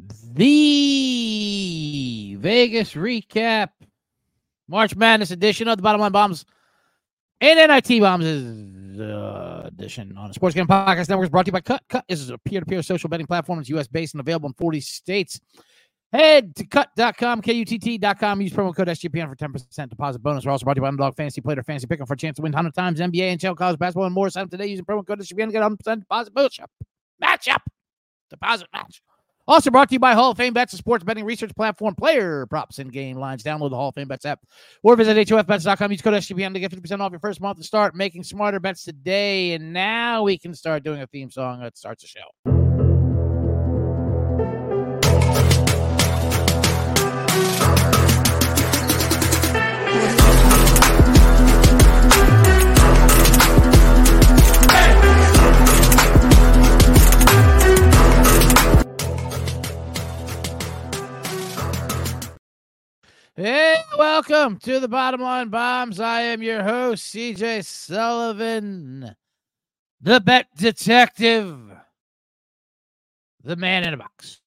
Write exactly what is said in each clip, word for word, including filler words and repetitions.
The Vegas Recap March Madness edition of the Bottom Line Bombs and N I T Bombs is uh, edition on the Sports Gambling Podcast Network is brought to you by Cut. Cut is a peer-to-peer social betting platform. It's U S based and available in forty states. Head to cut dot com, K U T T dot com. Use promo code S G P N for ten percent deposit bonus. We're also brought to you by Underdog Fantasy Player Fantasy Pick'em for a chance to win one hundred times N B A, N H L, college basketball, and more. Sign up today using promo code S G P N to get one hundred percent deposit bonus. Matchup. Deposit match. Also brought to you by Hall of Fame Bets, a sports betting research platform. Player props and game lines. Download the Hall of Fame Bets app or visit H O F bets dot com. Use code S G P N to get fifty percent off your first month to start making smarter bets today. And now we can start doing a theme song that starts the show. Hey, welcome to the Bottom Line Bombs. I am your host, C J Sullivan, the bet detective, the man in a box.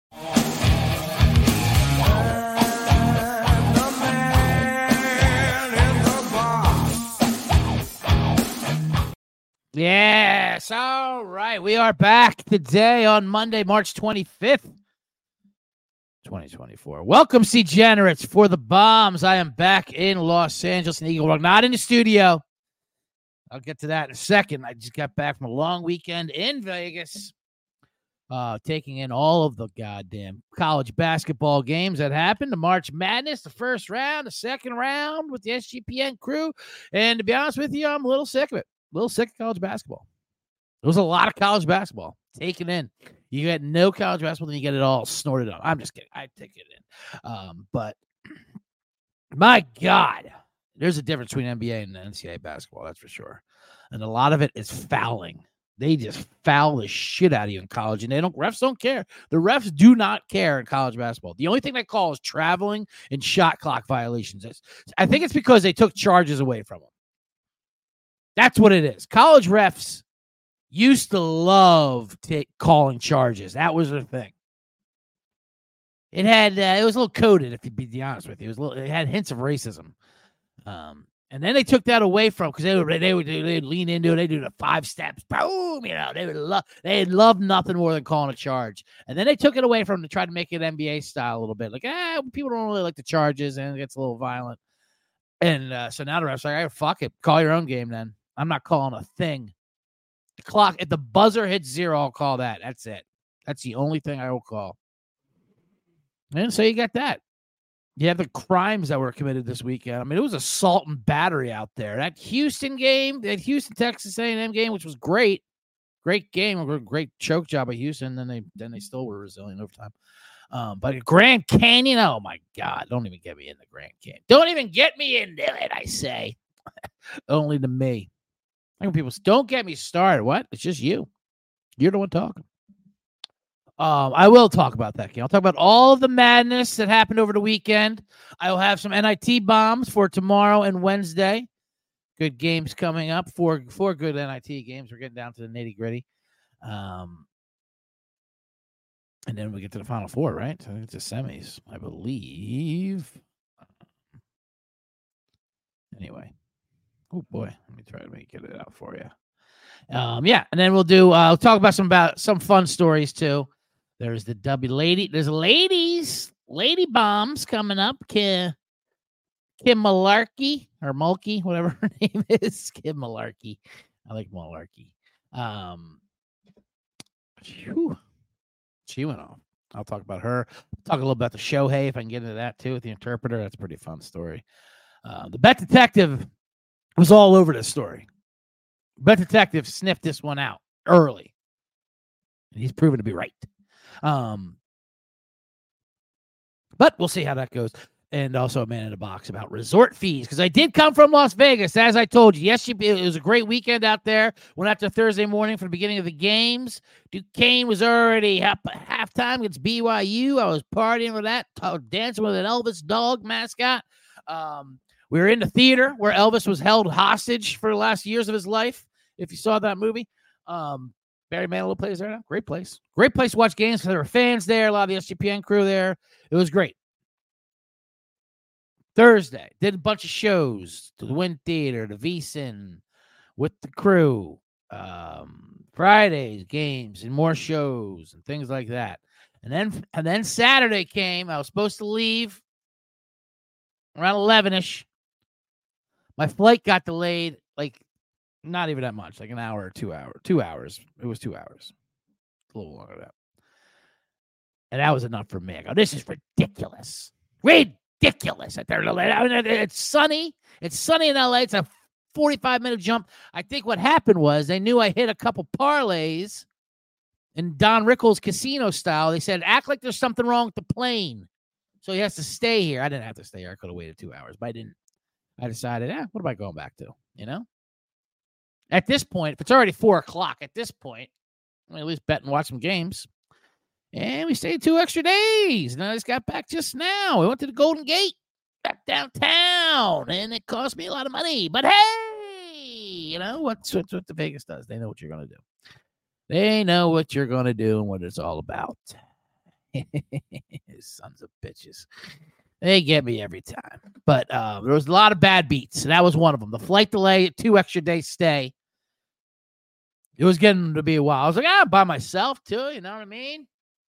Yes, all right. We are back today on Monday, March twenty-fifth. twenty twenty-four. Welcome, C Generates, for the Bombs. I am back in Los Angeles in Eagle Rock, not in the studio. I'll get to that in a second. I just got back from a long weekend in Vegas, uh, taking in all of the goddamn college basketball games that happened. The March Madness, the first round, the second round with the S G P N crew. And to be honest with you, I'm a little sick of it. A little sick of college basketball. There was a lot of college basketball taken in. You get no college basketball, then you get it all snorted up. I'm just kidding. I take it in. Um, but my God, there's a difference between N B A and N C double A basketball, that's for sure. And a lot of it is fouling. They just foul the shit out of you in college, and they don't. Refs don't care. The refs do not care in college basketball. The only thing they call is traveling and shot clock violations. It's, I think it's because they took charges away from them. That's what it is. College refs used to love t- calling charges. That was the thing. It had uh, it was a little coded, if you be honest with you. It was a little, it had hints of racism. Um, and then they took that away from because they would they would they would lean into it. They do the five steps, boom. You know, they would love they love nothing more than calling a charge. And then they took it away from them to try to make it N B A style a little bit. Like, ah, people don't really like the charges, and it gets a little violent. And uh, so now the refs are like, hey, fuck it, call your own game. Then I'm not calling a thing. The clock, if the buzzer hits zero, I'll call that. That's it. That's the only thing I will call. And so you got that. You have the crimes that were committed this weekend. I mean, it was assault and battery out there. That Houston game, that Houston Texas A and M game, which was great, great game, a great choke job of Houston. Then they then they still were resilient over time. Um, but Grand Canyon, oh my God, don't even get me in the Grand Canyon. Don't even get me into it. I say, only to me. Like when people say, don't get me started. What? It's just you. You're the one talking. Um, I will talk about that game. I'll talk about all of the madness that happened over the weekend. I will have some N I T bombs for tomorrow and Wednesday. Good games coming up. Four, four good N I T games. We're getting down to the nitty gritty. Um, and then we get to the Final Four, right? I think it's the semis, I believe. Anyway. Oh boy, let me try to make, get it out for you. Um, yeah, and then we'll do. Uh, we'll talk about some about some fun stories too. There's the W lady. There's ladies, lady bombs coming up. Kim, Kim Malarkey or Mulkey, whatever her name is. Kim Malarkey. I like Malarkey. Um, whew, she went off. I'll talk about her. Talk a little about the Shohei if I can get into that too with the interpreter. That's a pretty fun story. Uh, the Bet Detective was all over this story. Bet Detective sniffed this one out early. And he's proven to be right. Um, but we'll see how that goes. And also a man in a box about resort fees. Because I did come from Las Vegas, as I told you. Yes, it was a great weekend out there. Went out to Thursday morning for the beginning of the games. Duquesne was already half, halftime against B Y U. I was partying with that, dancing with an Elvis dog mascot. Um, We were in the theater where Elvis was held hostage for the last years of his life. If you saw that movie, um, Barry Manilow plays there now. Great place. Great place to watch games because there were fans there. A lot of the S G P N crew there. It was great. Thursday, did a bunch of shows. The Wynn Theater, the V-Sin, with the crew. Um, Fridays, games, and more shows and things like that. And then, and then Saturday came. I was supposed to leave around eleven-ish. My flight got delayed, like, not even that much, like an hour or two hours. Two hours. It was two hours. A little longer than that. And that was enough for me. I go, this is ridiculous. Ridiculous. It's sunny. It's sunny in L A. It's a forty-five minute jump. I think what happened was they knew I hit a couple parlays in Don Rickles casino style. They said, act like there's something wrong with the plane. So he has to stay here. I didn't have to stay here. I could have waited two hours, but I didn't. I decided, eh, what am I going back to? You know? At this point, if it's already four o'clock, at this point, I at least bet and watch some games. And we stayed two extra days. And I just got back just now. We went to the Golden Gate back downtown. And it cost me a lot of money. But hey, you know, what's, what's what the Vegas does. They know what you're going to do. They know what you're going to do and what it's all about. Sons of bitches. They get me every time. But uh, there was a lot of bad beats. And that was one of them. The flight delay, two extra days stay. It was getting to be a while. I was like, ah, by myself too. You know what I mean?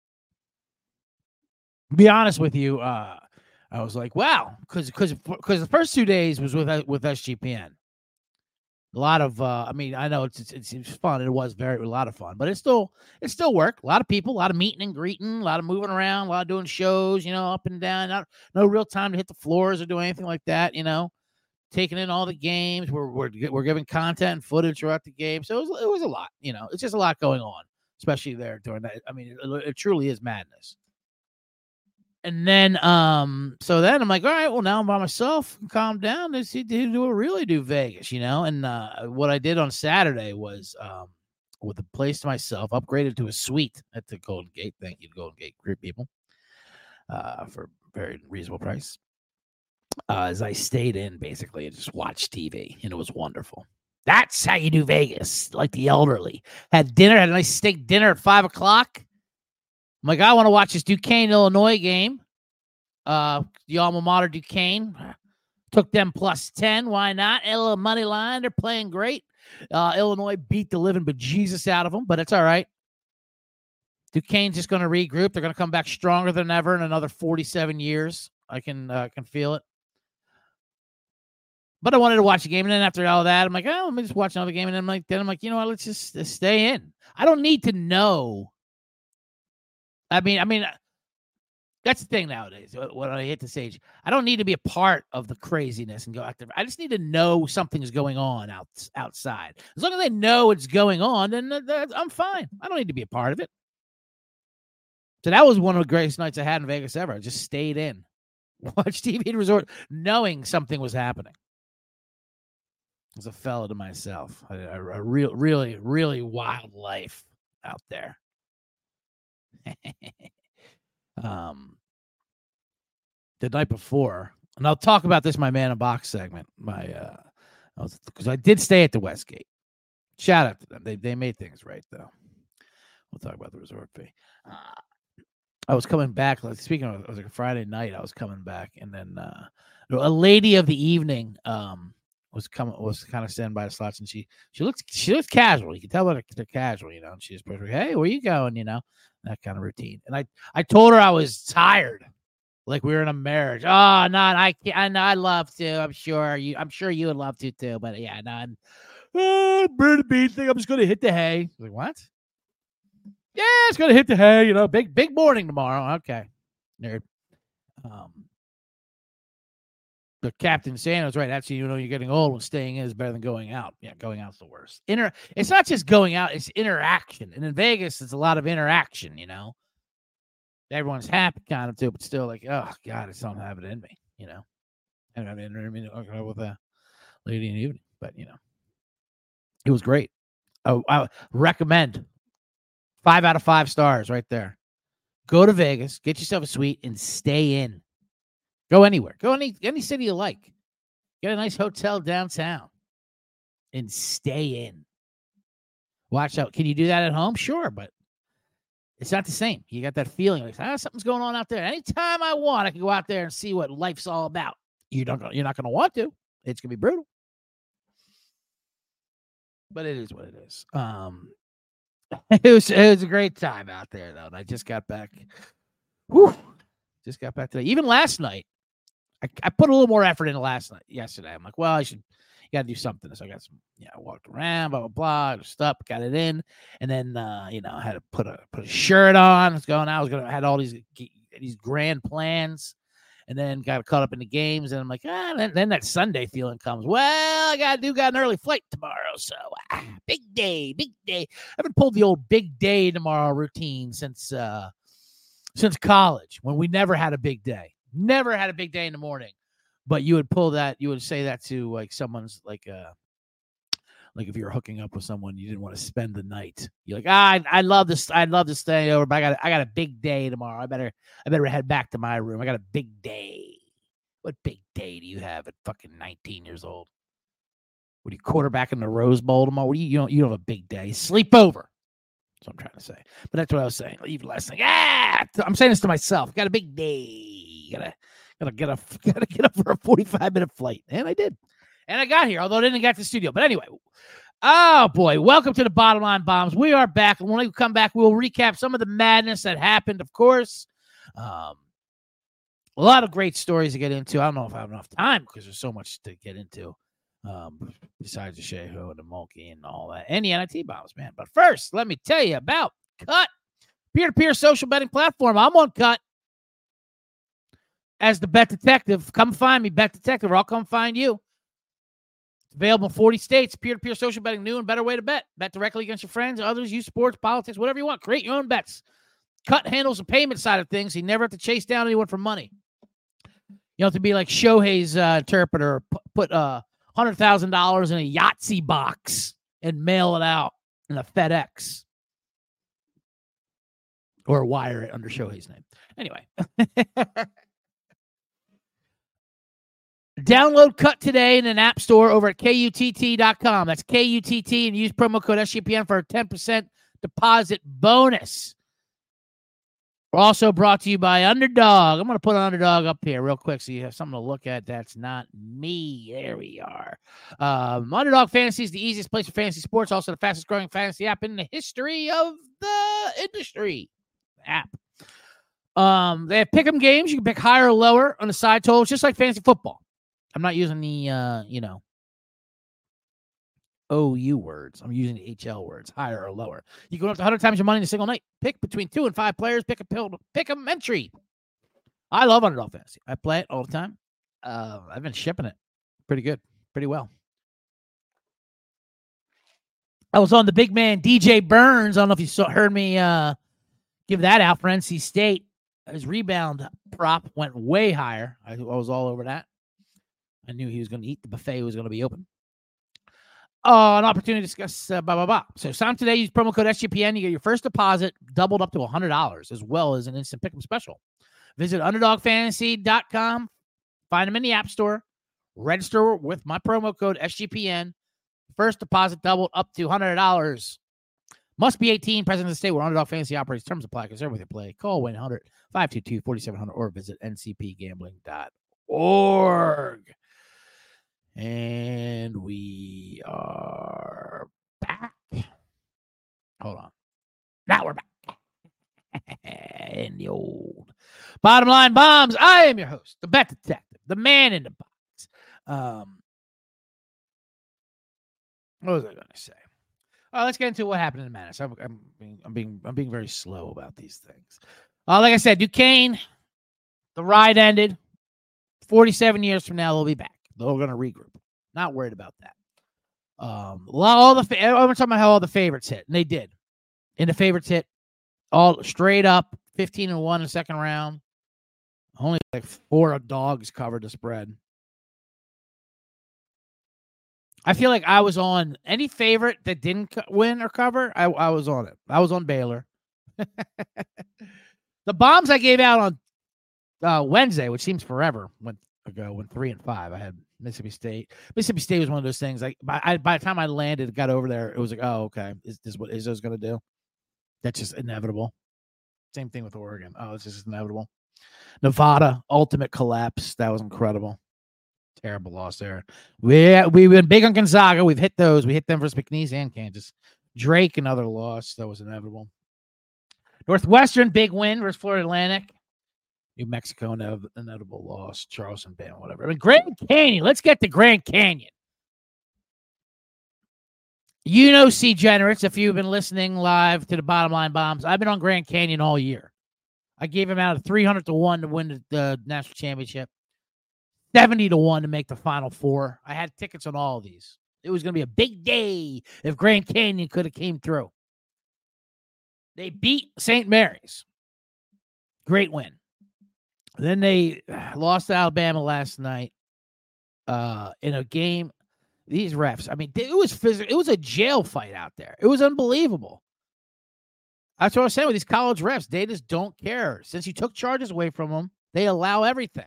To be honest with you, uh, I was like, wow, because because because the first two days was with with S G P N. A lot of, uh, I mean, I know it's, it's it's fun. It was very a lot of fun, but it's still it's still work. A lot of people, a lot of meeting and greeting, a lot of moving around, a lot of doing shows, you know, up and down. Not no real time to hit the floors or do anything like that. You know, taking in all the games. We're we're we're giving content and footage throughout the game, so it was it was a lot. You know, it's just a lot going on, especially there during that. I mean, it, it truly is madness. And then, um, so then I'm like, all right, well, now I'm by myself. Calm down. Let's see, do a really do Vegas, you know? And uh, what I did on Saturday was, um, with a place to myself, upgraded to a suite at the Golden Gate. Thank you to Golden Gate Group people uh, for a very reasonable price. Uh, as I stayed in, basically, and just watched T V, and it was wonderful. That's how you do Vegas, like the elderly. Had dinner, had a nice steak dinner at five o'clock. I'm like, I want to watch this Duquesne, Illinois game. Uh, the alma mater Duquesne. Took them plus ten. Why not? A little money line. They're playing great. Uh, Illinois beat the living bejesus out of them, but it's all right. Duquesne's just going to regroup. They're going to come back stronger than ever in another forty-seven years. I can uh, can feel it. But I wanted to watch a game, and then after all that, I'm like, oh, let me just watch another game. And then I'm like, then I'm like, you know what? Let's just uh, stay in. I don't need to know. I mean, I mean, that's the thing nowadays. When I hit the stage, I don't need to be a part of the craziness and go out there. I just need to know something's going on out, outside. As long as I know it's going on, then I'm fine. I don't need to be a part of it. So that was one of the greatest nights I had in Vegas ever. I just stayed in, watched T V and resort, knowing something was happening. As a fellow to myself, a, a, a real, really, really wild life out there. um, the night before, and I'll talk about this in my Man in Box segment. My, uh, because I, I did stay at the Westgate. Shout out to them. They they made things right though. We'll talk about the resort fee. Uh, I was coming back. Like speaking of, it was like a Friday night. I was coming back, and then uh, a lady of the evening um was coming was kind of standing by the slots, and she she looked she looked casual. You can tell they're, they're casual, you know. And she just like, hey, where you going? You know. That kind of routine. And I, I told her I was tired, like we were in a marriage. Oh, no, I can't. I know I'd love to. I'm sure you. I'm sure you would love to too. But yeah, no. I'm, oh, bird bean thing. I'm just gonna hit the hay. Like what? Yeah, it's gonna hit the hay. You know, big big morning tomorrow. Okay, nerd. Um, but Captain Sando's right. Actually, you know, you're getting old when staying in is better than going out. Yeah, going out's the worst. Inter- it's not just going out, it's interaction. And in Vegas, it's a lot of interaction, you know. Everyone's happy kind of too, but still like, oh, God, I just don't have it in me, you know. And I mean, I mean with a lady in the evening, but, you know, it was great. I, I recommend five out of five stars right there. Go to Vegas, get yourself a suite, and stay in. Go anywhere. Go any any city you like. Get a nice hotel downtown and stay in. Watch out. Can you do that at home? Sure, but it's not the same. You got that feeling like ah, something's going on out there. Anytime I want, I can go out there and see what life's all about. You don't. You're not going to want to. It's going to be brutal. But it is what it is. Um, it was it was a great time out there, though. And I just got back. Whew, just got back today. Even last night, I, I put a little more effort into last night. Yesterday, I'm like, well, I should. You got to do something. So I got some. Yeah, I walked around, blah blah blah. Just up, got it in, and then uh, you know, I had to put a put a shirt on. I was going. I was gonna I had all these these grand plans. And then got caught up in the games, and I'm like, ah, then, then that Sunday feeling comes. Well, I got to do got an early flight tomorrow, so ah, big day, big day. I haven't pulled the old big day tomorrow routine since uh, since college, when we never had a big day, never had a big day in the morning. But you would pull that, you would say that to like someone's like uh like if you're hooking up with someone, you didn't want to spend the night. You're like, ah, I, I love this. I'd love to stay over, but I got I got a big day tomorrow. I better I better head back to my room. I got a big day. What big day do you have at fucking nineteen years old? What are you quarterbacking the Rose Bowl tomorrow? What do you you don't you don't have a big day? Sleep over. That's what I'm trying to say. But that's what I was saying. Even last night. Ah, I'm saying this to myself. Got a big day. Gotta gotta get up. Gotta get up for a forty-five minute flight, and I did. And I got here, although I didn't get to the studio. But anyway, oh, boy, welcome to the Bottom Line Bombs. We are back. And when we come back, we'll recap some of the madness that happened, of course. Um, a lot of great stories to get into. I don't know if I have enough time because there's so much to get into um, besides the Sheho and the Mulkey and all that. And the N I T Bombs, man. But first, let me tell you about Cut, peer-to-peer social betting platform. I'm on Cut as the Bet Detective. Come find me, Bet Detective, or I'll come find you. Available in forty states, peer-to-peer social betting, new and better way to bet. Bet directly against your friends, others, use sports, politics, whatever you want. Create your own bets. Cut handles the payment side of things. You never have to chase down anyone for money. You don't have to be like Shohei's uh, interpreter, p- put uh, one hundred thousand dollars in a Yahtzee box and mail it out in a FedEx. Or wire it under Shohei's name. Anyway. Download Cut today in an app store over at K U T T dot com. That's K U T T and use promo code S G P N for a ten percent deposit bonus. We're also brought to you by Underdog. I'm going to put an Underdog up here real quick so you have something to look at. That's not me. There we are. Um, Underdog Fantasy is the easiest place for fantasy sports, also the fastest growing fantasy app in the history of the industry. App. Um, they have pick'em games. You can pick higher or lower on the side totals, just like fantasy football. I'm not using the, uh, you know, O U words. I'm using the H L words, higher or lower. You can go up to one hundred times your money in a single night. Pick between two and five players. Pick a pill. Pick 'em entry. I love Underdog Fantasy. I play it all the time. Uh, I've been shipping it pretty good, pretty well. I was on the big man D J Burns. I don't know if you saw, heard me uh, give that out for N C State. His rebound prop went way higher. I, I was all over that. I knew he was going to eat. The buffet was going to be open. Uh, an opportunity to discuss uh, blah, blah, blah. So sign today. Use promo code S G P N. You get your first deposit doubled up to one hundred dollars, as well as an instant pick'em special. Visit underdog fantasy dot com. Find them in the App Store. Register with my promo code S G P N. First deposit doubled up to one hundred dollars. Must be eighteen, present in the state where Underdog Fantasy operates. Terms apply. Concerned with your play. Call one eight hundred five two two four seven zero zero or visit N C P gambling dot org. And we are back. Hold on. Now we're back. In the old Bottom Line Bombs. I am your host, the Bet Detective, the man in the box. Um, what was I going to say? Oh, let's get into what happened in the madness. I'm, I'm, being, I'm being, I'm being very slow about these things. Uh, like I said, Duquesne, the ride ended. forty-seven years from now, they'll be back. They're going to regroup. Not worried about that. Um, all the I'm talking about how all the favorites hit, and they did. And the favorites hit all straight up, fifteen and one in the second round. Only like four dogs covered the spread. I feel like I was on any favorite that didn't co- win or cover. I, I was on it. I was on Baylor. The bombs I gave out on uh, Wednesday, which seems forever went ago, went three and five. I had Mississippi State. Mississippi State was one of those things. Like by, I, by the time I landed, got over there, it was like, oh, okay, is this what Izzo's going to do? That's just inevitable. Same thing with Oregon. Oh, it's just inevitable. Nevada, ultimate collapse. That was incredible. Terrible loss there. We we've been big on Gonzaga. We've hit those. We hit them versus McNeese and Kansas. Drake, another loss. That was inevitable. Northwestern, big win versus Florida Atlantic. New Mexico, inevitable loss. Charleston, Bama, whatever. I mean, Grand Canyon. Let's get to Grand Canyon. You know, C Generates, if you've been listening live to the Bottom Line Bombs, I've been on Grand Canyon all year. I gave him out of three hundred to one to win the, the national championship, seventy to one to make the Final Four. I had tickets on all of these. It was going to be a big day if Grand Canyon could have came through. They beat Saint Mary's. Great win. Then they lost to Alabama last night uh, in a game. These refs, I mean, it was physical. It was a jail fight out there. It was unbelievable. That's what I was saying with these college refs. They just don't care. Since you took charges away from them, they allow everything.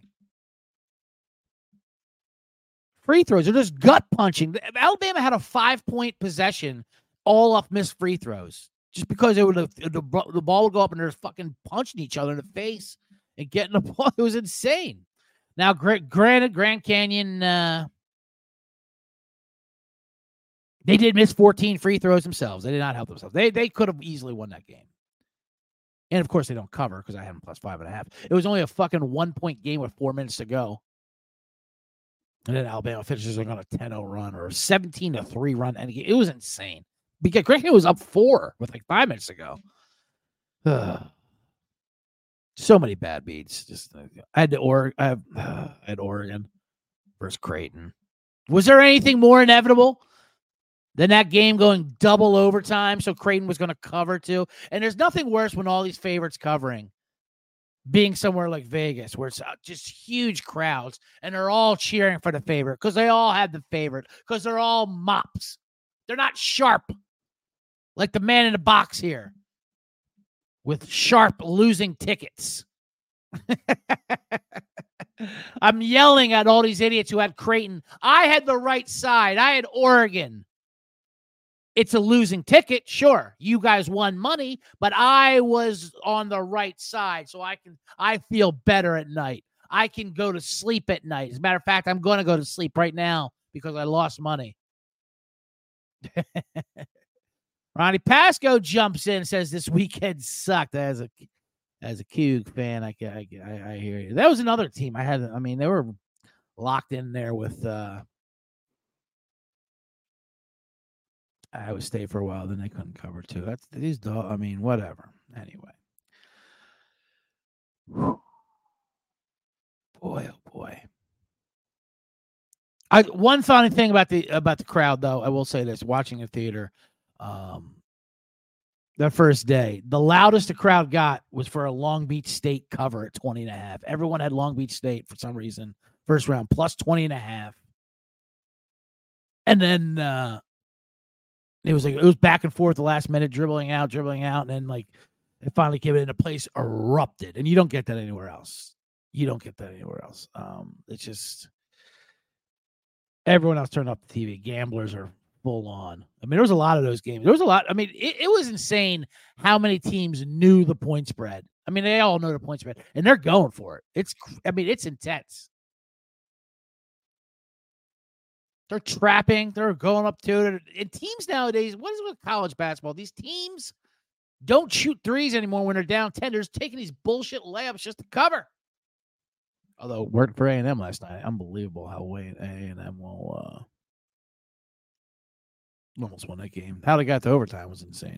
Free throws are just gut punching. Alabama had a five-point possession all off missed free throws just because it would have, the, the ball would go up and they're fucking punching each other in the face and getting the ball. It was insane. Now, granted, Grand Canyon, uh, they did miss fourteen free throws themselves. They did not help themselves. They they could have easily won that game. And, of course, they don't cover because I have them plus five and a half. It was only a fucking one-point game with four minutes to go. And then Alabama finishes like on a ten oh run or a seventeen to three run. And it was insane. Because Grand Canyon was up four with like five minutes to go. Ugh. So many bad beats. Just I had to or I, have, uh, I had Oregon versus Creighton. Was there anything more inevitable than that game going double overtime? So Creighton was going to cover too. And there's nothing worse when all these favorites covering being somewhere like Vegas where it's just huge crowds and they're all cheering for the favorite because they all have the favorite because they're all mops. They're not sharp like the man in the box here with sharp losing tickets. I'm yelling at all these idiots who had Creighton. I had the right side. I had Oregon. It's a losing ticket. Sure, you guys won money, but I was on the right side, so I can I feel better at night. I can go to sleep at night. As a matter of fact, I'm going to go to sleep right now because I lost money. Ronnie Pasco jumps in and says this weekend sucked. As a as a Cougs fan, I, I I I hear you. That was another team I had. I mean, they were locked in there with. Uh, Iowa State for a while, then they couldn't cover too. That's these dog. I mean, whatever. Anyway, whew. Boy, oh boy. I one funny thing about the about the crowd, though, I will say this: watching the theater, um, the first day, the loudest the crowd got was for a Long Beach State cover at twenty and a half. Everyone had Long Beach State for some reason. First round plus twenty and a half, and then. Uh, It was like it was back and forth the last minute, dribbling out, dribbling out, and then like it finally came in. The place erupted, and you don't get that anywhere else. You don't get that anywhere else. Um, it's just everyone else turned off the T V. Gamblers are full on. I mean, there was a lot of those games. There was a lot. I mean, it, it was insane how many teams knew the point spread. I mean, they all know the point spread, and they're going for it. It's, I mean, it's intense. They're trapping. They're going up to it. And teams nowadays, what is it with college basketball? These teams don't shoot threes anymore when they're down ten. They're just taking these bullshit layups just to cover. Although it worked for A and M last night. Unbelievable how way A and M will uh, almost won that game. How they got to overtime was insane.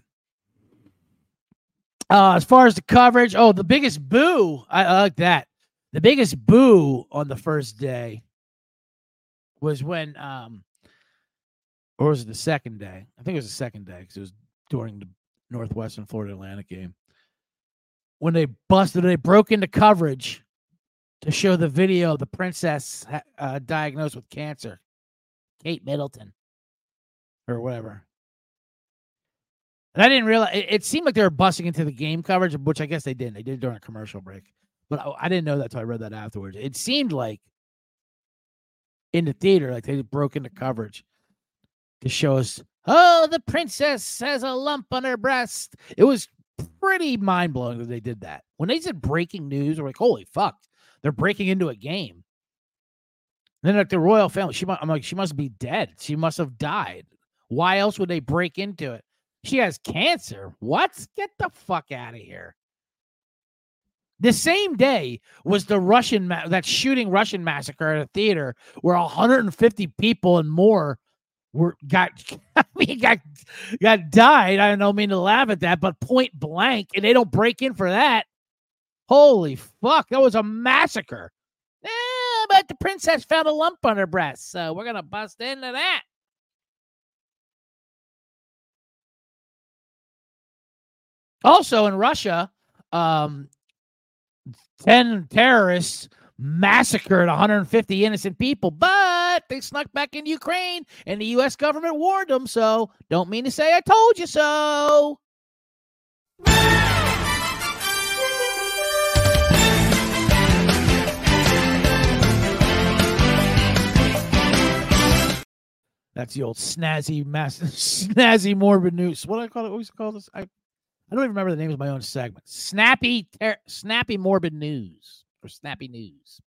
Uh, as far as the coverage, oh, the biggest boo. I, I like that. The biggest boo on the first day was when, um, or was it the second day? I think it was the second day because it was during the Northwestern Florida Atlantic game. When they busted, they broke into coverage to show the video of the princess uh, diagnosed with cancer, Kate Middleton, or whatever. And I didn't realize, it, it seemed like they were busting into the game coverage, which I guess they didn't. They did it during a commercial break. But I, I didn't know that until I read that afterwards. It seemed like in the theater. Like they broke into coverage to show us, oh, the princess has a lump on her breast. It was pretty mind blowing that they did that. When they said breaking news, we're like, holy fuck, they're breaking into a game. And then like the royal family, she I'm like, she must be dead. She must have died. Why else would they break into it? She has cancer. What? Get the fuck out of here. The same day was the Russian, ma- that shooting Russian massacre at a theater where one hundred fifty people and more were got, I mean, got, got died. I don't mean to laugh at that, but point blank, and they don't break in for that. Holy fuck, that was a massacre. Eh, but the princess found a lump on her breast, so we're going to bust into that. Also in Russia, um, ten terrorists massacred one hundred fifty innocent people, but they snuck back into Ukraine, and the U S government warned them, so don't mean to say I told you so. That's the old snazzy, mass, snazzy morbid news. What do I call it? What was it called? This? I, I don't even remember the name of my own segment. Snappy, ter- snappy morbid news or snappy news.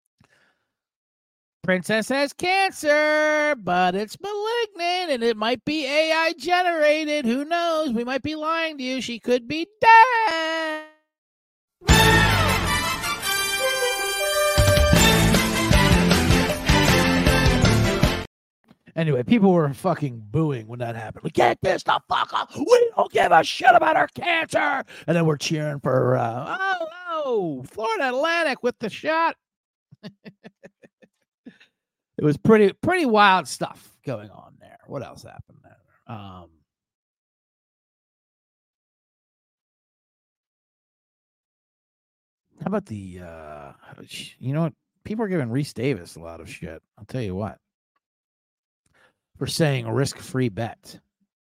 Princess has cancer, but it's malignant and it might be A I generated. Who knows? We might be lying to you. She could be dead. Anyway, people were fucking booing when that happened. Like, get this the fuck up. We don't give a shit about her cancer. And then we're cheering for, uh, oh, oh, Florida Atlantic with the shot. It was pretty, pretty wild stuff going on there. What else happened there? Um, how about the, uh, you know what? People are giving Reese Davis a lot of shit. I'll tell you what. For saying a risk-free bet.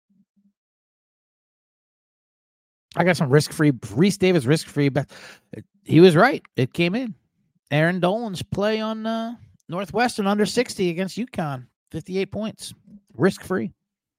I got some risk-free, Reese Davis risk-free bet. He was right. It came in. Aaron Dolan's play on uh, Northwestern under sixty against UConn. fifty-eight points. Risk-free.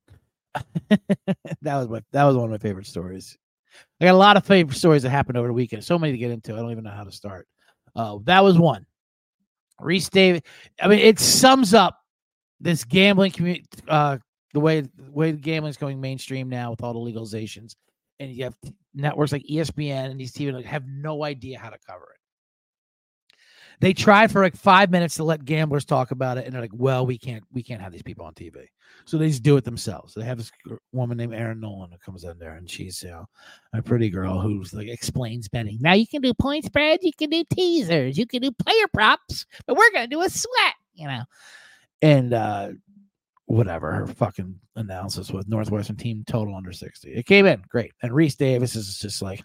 that was my that was one of my favorite stories. I got a lot of favorite stories that happened over the weekend. So many to get into. I don't even know how to start. Uh, that was one. Reese Davis. I mean, it sums up this gambling community, uh, the way the way gambling is going mainstream now with all the legalizations, and you have networks like E S P N and these T V like have no idea how to cover it. They tried for like five minutes to let gamblers talk about it, and they're like, "Well, we can't, we can't have these people on T V." So they just do it themselves. They have this woman named Erin Nolan who comes in there, and she's, you know, a pretty girl who's like explains betting. Now you can do point spreads, you can do teasers, you can do player props, but we're gonna do a sweat, you know. And uh, whatever, her fucking analysis with Northwestern team total under sixty. It came in great. And Reese Davis is just like,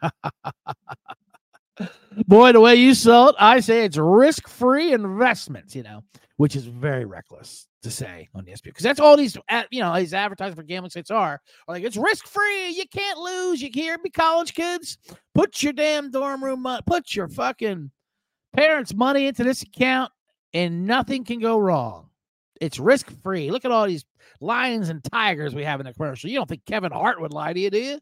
boy, the way you sell it, I say it's risk-free investments, you know, which is very reckless to say on the S P N. Because that's all these, you know, these advertising for gambling sites are. are like, it's risk-free. You can't lose. You hear me, college kids? Put your damn dorm room money, put your fucking parents' money into this account, and nothing can go wrong. It's risk-free. Look at all these lions and tigers we have in the commercial. You don't think Kevin Hart would lie to you, do you?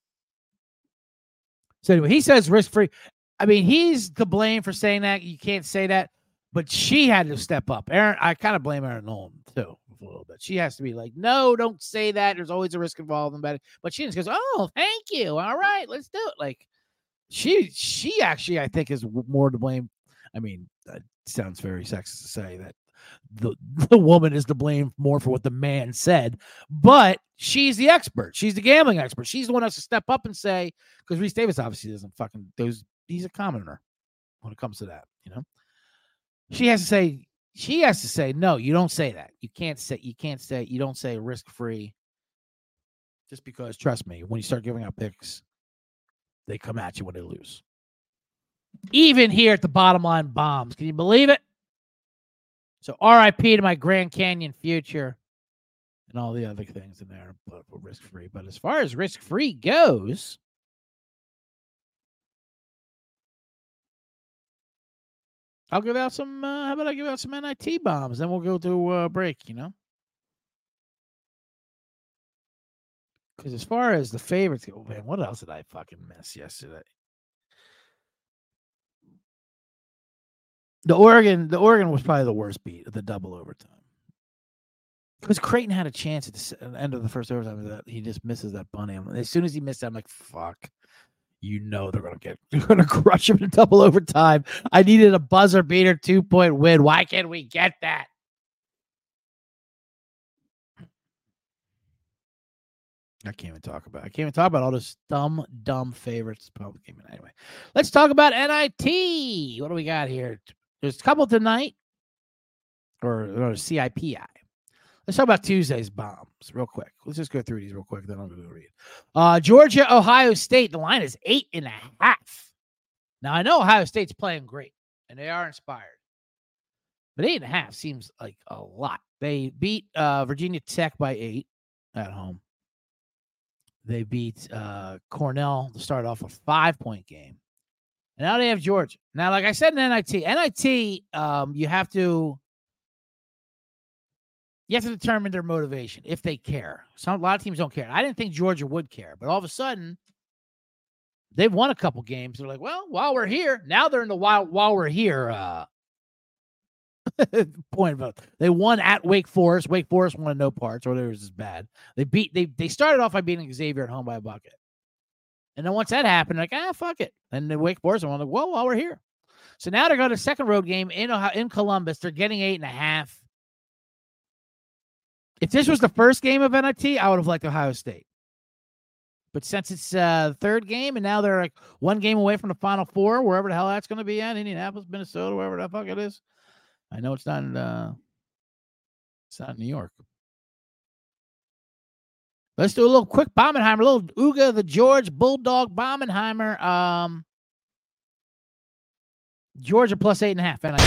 So anyway, he says risk-free. I mean, he's to blame for saying that. You can't say that. But she had to step up. Aaron, I kind of blame Erin Nolan, too, a little bit. She has to be like, no, don't say that. There's always a risk involved in betting. But she just goes, oh, thank you. All right, let's do it. Like, she, she actually, I think, is more to blame. I mean, that sounds very sexist to say that the the woman is to blame more for what the man said, but she's the expert. She's the gambling expert. She's the one who has to step up and say, because Reese Davis obviously doesn't fucking those. He's a commoner when it comes to that, you know. She has to say, she has to say, no, you don't say that. You can't say, you can't say, you don't say risk free. Just because, trust me, when you start giving out picks, they come at you when they lose. Even here at the Bottom Line Bombs, can you believe it? So R I P to my Grand Canyon future and all the other things in there, but risk-free. But as far as risk-free goes, I'll give out some. Uh, how about I give out some N I T bombs? Then we'll go to uh, break. You know, because as far as the favorites go, man, what else did I fucking miss yesterday? The Oregon, the Oregon was probably the worst beat of the double overtime. Because Creighton had a chance at the end of the first overtime. That he just misses that bunny. As soon as he missed that, I'm like, fuck. You know they're gonna get they're gonna crush him in double overtime. I needed a buzzer beater two point win. Why can't we get that? I can't even talk about. It. I can't even talk about all those dumb, dumb favorites. Public game anyway. Let's talk about N I T. What do we got here? There's a couple tonight, or, or C I P I. Let's talk about Tuesday's bombs real quick. Let's just go through these real quick. Then I'm going to read. Uh, Georgia, Ohio State. The line is eight and a half. Now, I know Ohio State's playing great, and they are inspired. But eight and a half seems like a lot. They beat uh, Virginia Tech by eight at home. They beat uh, Cornell to start off a five-point game. And now they have Georgia. Now, like I said in N I T, N I T, um, you have to you have to determine their motivation if they care. Some a lot of teams don't care. I didn't think Georgia would care, but all of a sudden, they've won a couple games. They're like, well, while we're here, now they're in the while while we're here uh, point about. They won at Wake Forest. Wake Forest won no parts, or theirs is bad. They beat they they started off by beating Xavier at home by a bucket. And then once that happened, like, ah, fuck it. And then Wake Forest, I'm like, whoa, while we're here. So now they're going to second road game in Ohio, in Columbus. They're getting eight and a half. If this was the first game of N I T, I would have liked Ohio State. But since it's uh, the third game, and now they're like one game away from the Final Four, wherever the hell that's going to be at, Indianapolis, Minnesota, wherever the fuck it is. I know it's not in, uh, it's not in New York. Let's do a little quick Bombenheimer, a little Uga the George Bulldog Bombenheimer. Um, Georgia plus eight and a half. And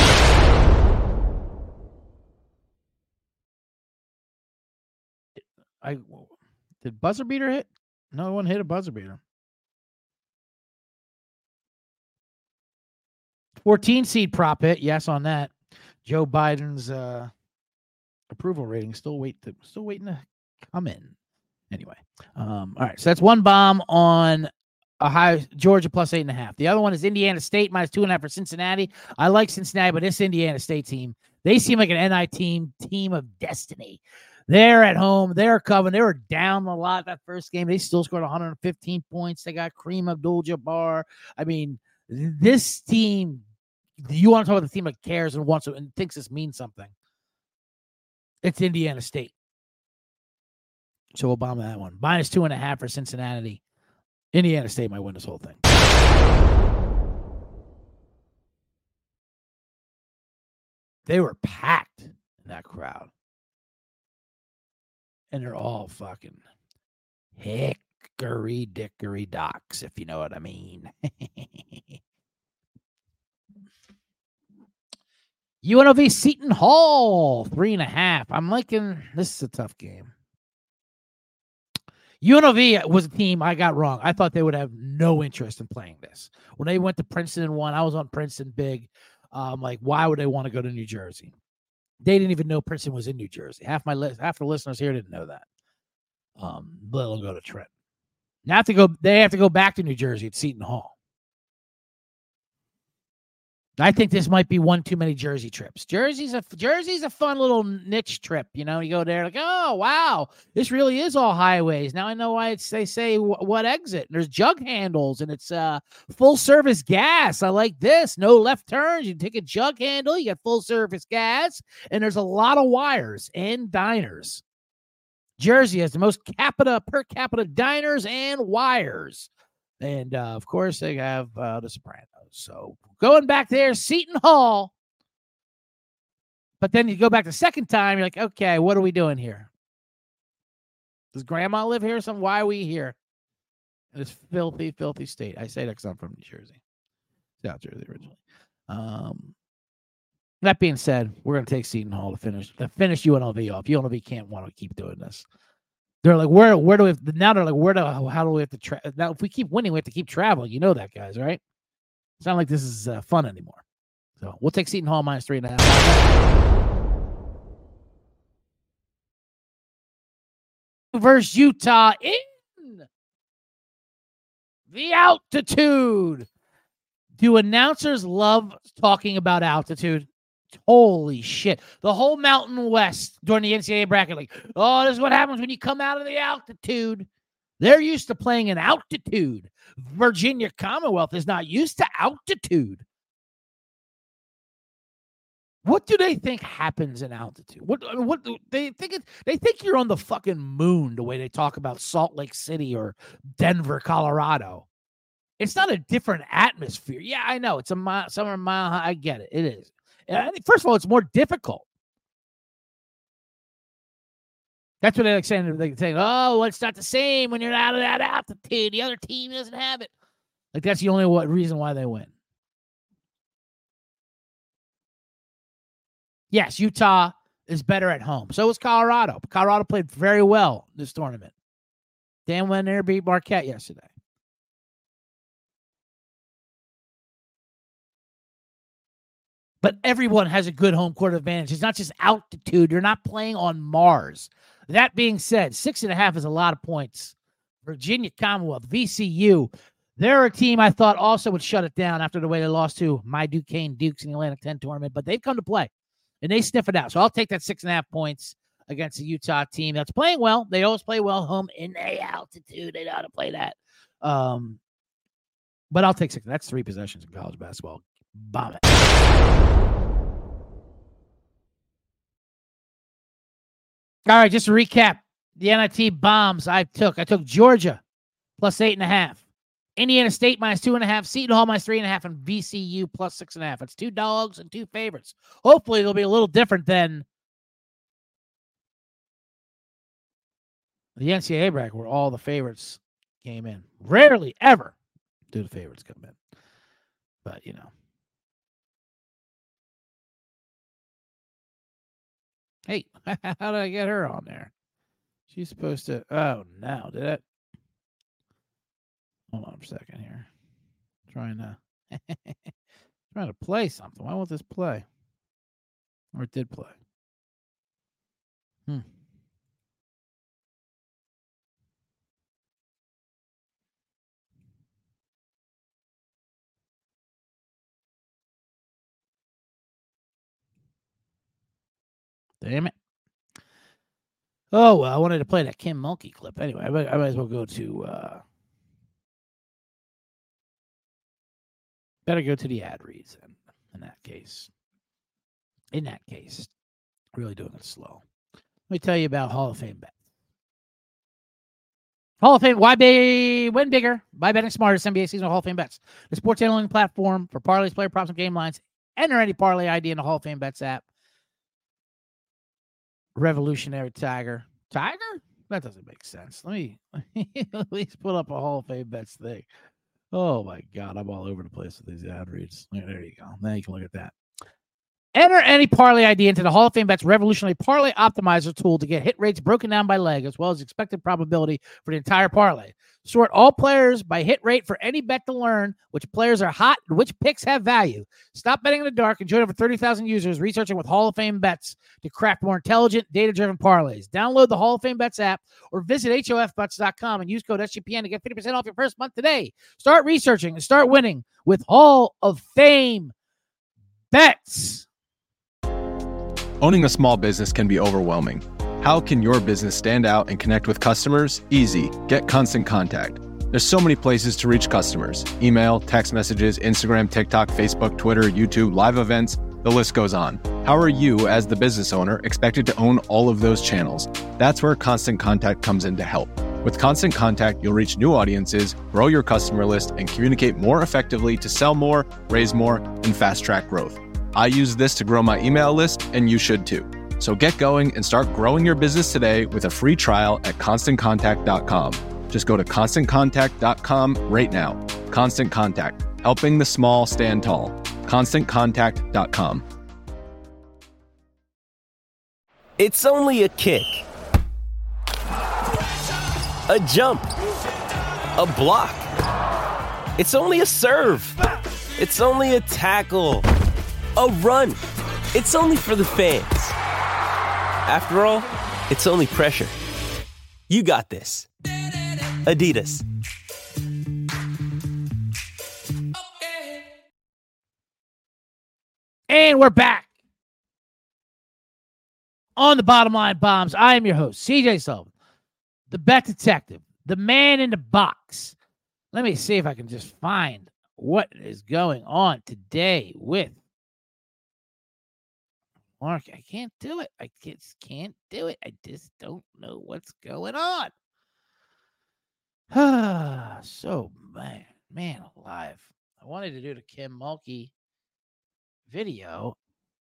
I, I did buzzer beater hit? No one hit a buzzer beater. fourteen seed prop hit. Yes, on that. Joe Biden's uh, approval rating still wait to, still waiting to come in. Anyway, um, all right. So that's one bomb on Ohio, Georgia plus eight and a half. The other one is Indiana State minus two and a half for Cincinnati. I like Cincinnati, but this Indiana State team, they seem like an N I team, team of destiny. They're at home. They're covering. They were down a lot that first game. They still scored one hundred fifteen points. They got Kareem Abdul-Jabbar. I mean, this team, you want to talk about the team that cares and wants to and thinks this means something. It's Indiana State. So we'll bomb that one. Minus two and a half for Cincinnati. Indiana State might win this whole thing. They were packed in that crowd. And they're all fucking hickory dickory docks, if you know what I mean. U N L V Seton Hall, three and a half. I'm liking, this is a tough game. U N L V was a team I got wrong. I thought they would have no interest in playing this. When they went to Princeton and won, I was on Princeton big. Um, like, why would they want to go to New Jersey? They didn't even know Princeton was in New Jersey. Half my list, half the listeners here didn't know that. Um, let them go to Trent. Now have to go. They have to go back to New Jersey at Seton Hall. I think this might be one too many Jersey trips. Jersey's a Jersey's a fun little niche trip. You know, you go there like, oh wow, this really is all highways. Now I know why it's they say w- what exit. There's jug handles and it's uh full service gas. I like this. No left turns. You take a jug handle. You get full service gas, and there's a lot of wires and diners. Jersey has the most capita per capita diners and wires. And, uh, of course, they have uh, the Sopranos. So going back there, Seton Hall. But then you go back the second time, you're like, okay, what are we doing here? Does Grandma live here? Some why are we here? In this filthy, filthy state. I say that because I'm from New Jersey. South Jersey originally. Um, that being said, we're going to take Seton Hall to finish to finish U N L V off. U N L V can't want to keep doing this. They're like, where, where do we, have, now they're like, where do, how do we have to, tra- now if we keep winning, we have to keep traveling. You know that, guys, right? It's not like this is uh, fun anymore. So we'll take Seton Hall minus three and a half. Versus Utah in the altitude. Do announcers love talking about altitude? Holy shit. The whole Mountain West during the N C double A bracket, like, oh, this is what happens when you come out of the altitude. They're used to playing in altitude. Virginia Commonwealth is not used to altitude. What do they think happens in altitude? What what they think it, they think you're on the fucking moon the way they talk about Salt Lake City or Denver, Colorado. It's not a different atmosphere. Yeah, I know. It's a mile, somewhere mile high. I get it. It is. I think, first of all, it's more difficult. That's what they're like saying. They're saying, oh, well, it's not the same when you're out of that altitude. The other team doesn't have it. Like, that's the only what, reason why they win. Yes, Utah is better at home. So is Colorado. Colorado played very well this tournament. Dan went there, beat Marquette yesterday. But everyone has a good home court advantage. It's not just altitude. You're not playing on Mars. That being said, six and a half is a lot of points. Virginia Commonwealth, V C U, they're a team I thought also would shut it down after the way they lost to my Duquesne Dukes in the Atlantic ten tournament, but they've come to play, and they sniff it out. So I'll take that six and a half points against the Utah team that's playing well. They always play well home in the altitude. They know how to play that. Um, but I'll take six. That's three possessions in college basketball. Bomb it. All right, just to recap the N I T bombs I took. I took Georgia plus eight and a half, Indiana State minus two and a half, Seton Hall minus three and a half, and V C U plus six and a half. It's two dogs and two favorites. Hopefully, it'll be a little different than the N C double A bracket where all the favorites came in. Rarely ever do the favorites come in, but you know. Hey, how did I get her on there? She's supposed to. Oh, no. Did it? Hold on a second here. I'm trying to. trying to play something. Why won't this play? Or it did play. Hmm. Damn it. Oh, well, I wanted to play that Kim Mulkey clip. Anyway, I might, I might as well go to, uh, better go to the ad reads in, in that case. In that case, really doing it slow. Let me tell you about Hall of Fame bets. Hall of Fame, why be, win bigger by betting smarter. N B A seasonal Hall of Fame bets. The sports handling platform for parlays, player props, and game lines. Enter any parlay I D in the Hall of Fame bets app. Revolutionary Tiger. Tiger? That doesn't make sense. Let me, let me at least put up a Hall of Fame bets thing. Oh, my God. I'm all over the place with these ad reads. There you go. Now you can look at that. Enter any parlay I D into the Hall of Fame Bets Revolutionary Parlay Optimizer tool to get hit rates broken down by leg, as well as expected probability for the entire parlay. Sort all players by hit rate for any bet to learn which players are hot and which picks have value. Stop betting in the dark and join over thirty thousand users researching with Hall of Fame Bets to craft more intelligent, data-driven parlays. Download the Hall of Fame Bets app or visit H O F bets dot com and use code S G P N to get fifty percent off your first month today. Start researching and start winning with Hall of Fame Bets. Owning a small business can be overwhelming. How can your business stand out and connect with customers? Easy. Get Constant Contact. There's so many places to reach customers. Email, text messages, Instagram, TikTok, Facebook, Twitter, YouTube, live events, the list goes on. How are you, as the business owner, expected to own all of those channels? That's where Constant Contact comes in to help. With Constant Contact, you'll reach new audiences, grow your customer list, and communicate more effectively to sell more, raise more, and fast-track growth. I use this to grow my email list, and you should too. So get going and start growing your business today with a free trial at constant contact dot com. Just go to constant contact dot com right now. Constant Contact, helping the small stand tall. constant contact dot com. It's only a kick, a jump, a block. It's only a serve. It's only a tackle, a run. It's only for the fans. After all, it's only pressure. You got this. Adidas. And we're back on the Bottom Line Bombs. I am your host, C J Sullivan, the bet detective, the man in the box. Let me see if I can just find what is going on today with Mark. I can't do it. I just can't do it. I just don't know what's going on. So, man, man alive. I wanted to do the Kim Mulkey video.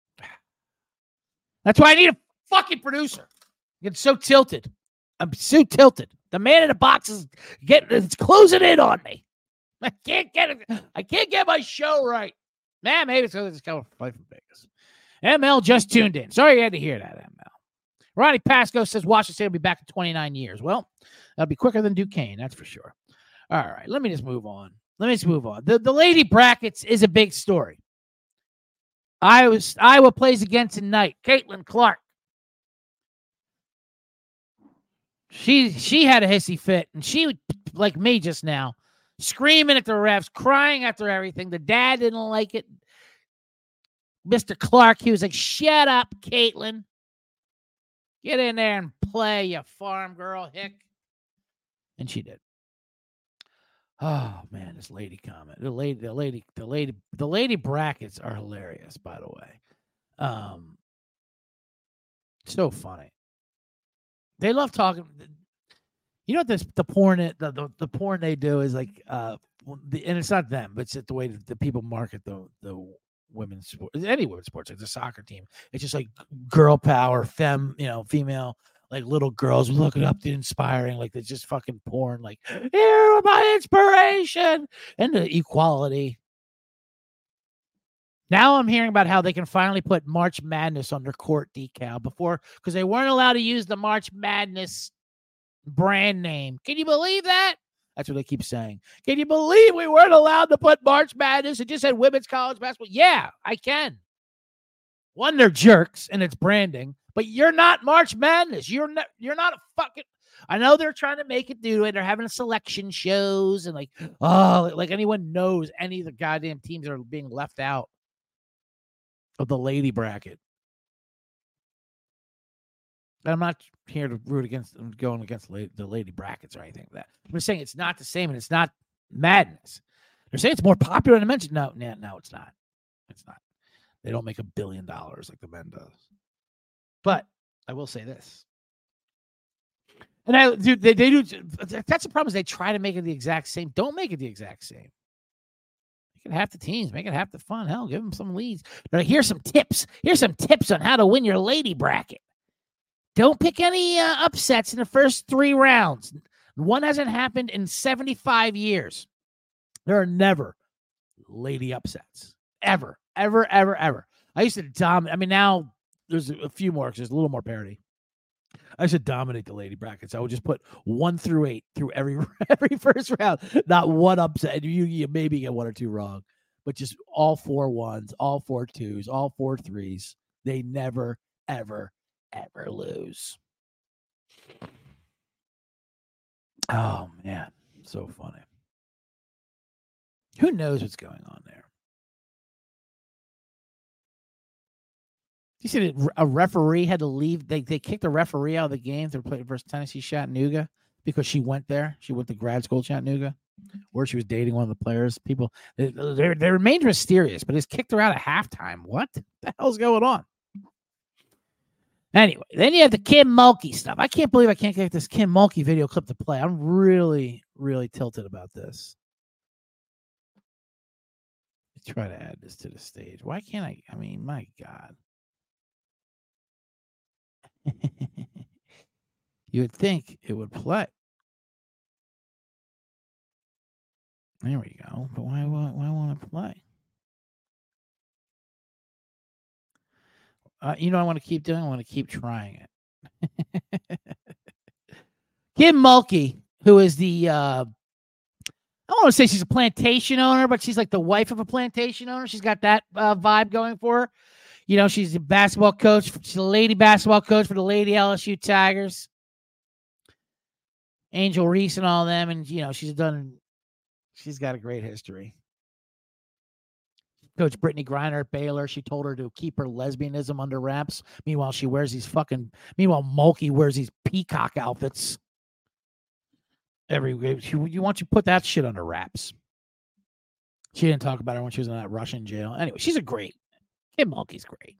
That's why I need a fucking producer. I get so tilted. I'm so tilted. The man in the box is getting, it's closing in on me. I can't get it. I can't get my show right. Man, maybe it's because it's coming from Vegas. M L just tuned in. Sorry you had to hear that, M L. Ronnie Pasco says Washington State will be back in twenty-nine years. Well, that'll be quicker than Duquesne, that's for sure. All right, let me just move on. Let me just move on. The, the lady brackets is a big story. Iowa, Iowa plays again tonight. Caitlin Clark. She she had a hissy fit, and she, like me just now, screaming at the refs, crying after everything. The dad didn't like it. Mister Clark, he was like, shut up, Caitlin. Get in there and play, you farm girl, hick. And she did. Oh man, this lady comment. The lady, the lady, the lady, the lady brackets are hilarious, by the way. Um, so funny. They love talking. You know what this the porn the, the, the porn they do is like uh the, and it's not them, but it's the way that the people market the the women's sport, any women's sports, like the soccer team. It's just like girl power, fem, you know, female. Like little girls looking up to inspiring, like it's just fucking porn. Like, here my inspiration and the equality. Now I'm hearing about how they can finally put March Madness on their court decal before, because they weren't allowed to use the March Madness brand name. Can you believe that? That's what they keep saying. Can you believe we weren't allowed to put March Madness? It just said women's college basketball. Yeah, I can. One, they're jerks and it's branding. But you're not March Madness. You're not. You're not a fucking. I know they're trying to make it do it. They're having selection shows and like, oh, like anyone knows any of the goddamn teams that are being left out of the lady bracket. I'm not here to root against going against the lady brackets or anything like that. I'm just saying it's not the same and it's not madness. They're saying it's more popular than mentioned. No, no, no, it's not. It's not. They don't make a billion dollars like the men does. But I will say this. And I do they, they do that's the problem is they try to make it the exact same. Don't make it the exact same. Make it half the teams, make it half the fun. Hell, give them some leads. But here's some tips. Here's some tips on how to win your lady bracket. Don't pick any uh, upsets in the first three rounds. One hasn't happened in seventy-five years. There are never lady upsets. Ever, ever, ever, ever. I used to dominate. I mean, now there's a few more because there's a little more parity. I should dominate the lady brackets. I would just put one through eight through every every first round. Not one upset. You, you maybe get one or two wrong, but just all four ones, all four twos, all four threes. They never, ever, ever lose. Oh, man. So funny. Who knows what's going on there? You see that a referee had to leave. They they kicked the referee out of the game to play versus Tennessee Chattanooga because she went there. She went to grad school Chattanooga, where she was dating one of the players. People, they they, they remained mysterious, but it's kicked her out at halftime. What the hell's going on? Anyway, then you have the Kim Mulkey stuff. I can't believe I can't get this Kim Mulkey video clip to play. I'm really, really tilted about this. Let's try to add this to the stage. Why can't I? I mean, my God. You would think it would play. There we go. But why, why, why won't it play? Uh, you know, I want to keep doing. I want to keep trying it. Kim Mulkey, who is the, uh, I don't want to say she's a plantation owner, but she's like the wife of a plantation owner. She's got that uh, vibe going for her. You know, she's a basketball coach. She's a lady basketball coach for the Lady L S U Tigers. Angel Reese and all them. And, you know, she's done, she's got a great history. Coach Brittany Griner at Baylor. She told her to keep her lesbianism under wraps. Meanwhile, she wears these fucking, meanwhile, Mulkey wears these peacock outfits. Every you, you want you to put that shit under wraps. She didn't talk about her when she was in that Russian jail. Anyway, she's a great. Kim Mulkey's great.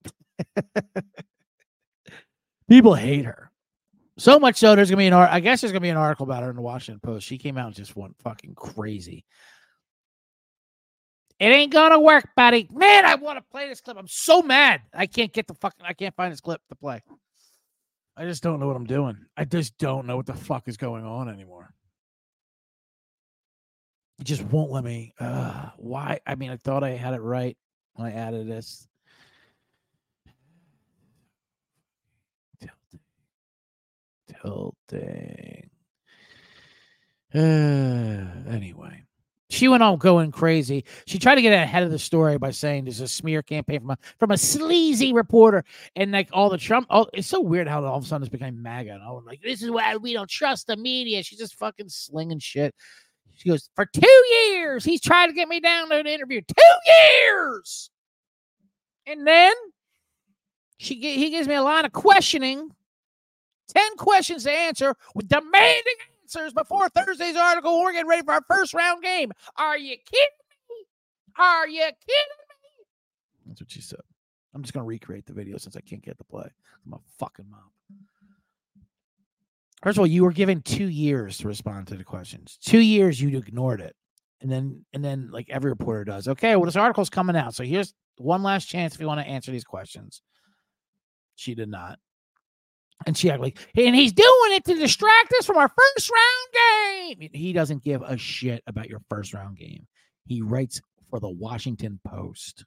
People hate her. So much so there's gonna be an I guess there's gonna be an article about her in the Washington Post. She came out and just went fucking crazy. It ain't gonna work, buddy. Man, I want to play this clip. I'm so mad. I can't get the fucking I can't find this clip to play. I just don't know what I'm doing. I just don't know what the fuck is going on anymore. It just won't let me. Uh, why? I mean, I thought I had it right when I added this. Tilting. Tilting. Uh, anyway. She went on going crazy. She tried to get ahead of the story by saying there's a smear campaign from a from a sleazy reporter, and like all the Trump. Oh, it's so weird how all of a sudden it's become MAGA. And I'm like, this is why we don't trust the media. She's just fucking slinging shit. She goes, for two years he's trying to get me down to an interview. Two years, and then she he gives me a line of questioning, ten questions to answer with demanding answers before Thursday's article. We're getting ready for our first round game. Are you kidding me? Are you kidding me? That's what she said. I'm just going to recreate the video since I can't get the play. I'm a fucking mom. First of all, you were given two years to respond to the questions. Two years, you ignored it. And then, and then like every reporter does. Okay, well, this article's coming out. So here's one last chance if you want to answer these questions. She did not. And she acted like, and he's doing it to distract us from our first round game. He doesn't give a shit about your first round game. He writes for the Washington Post.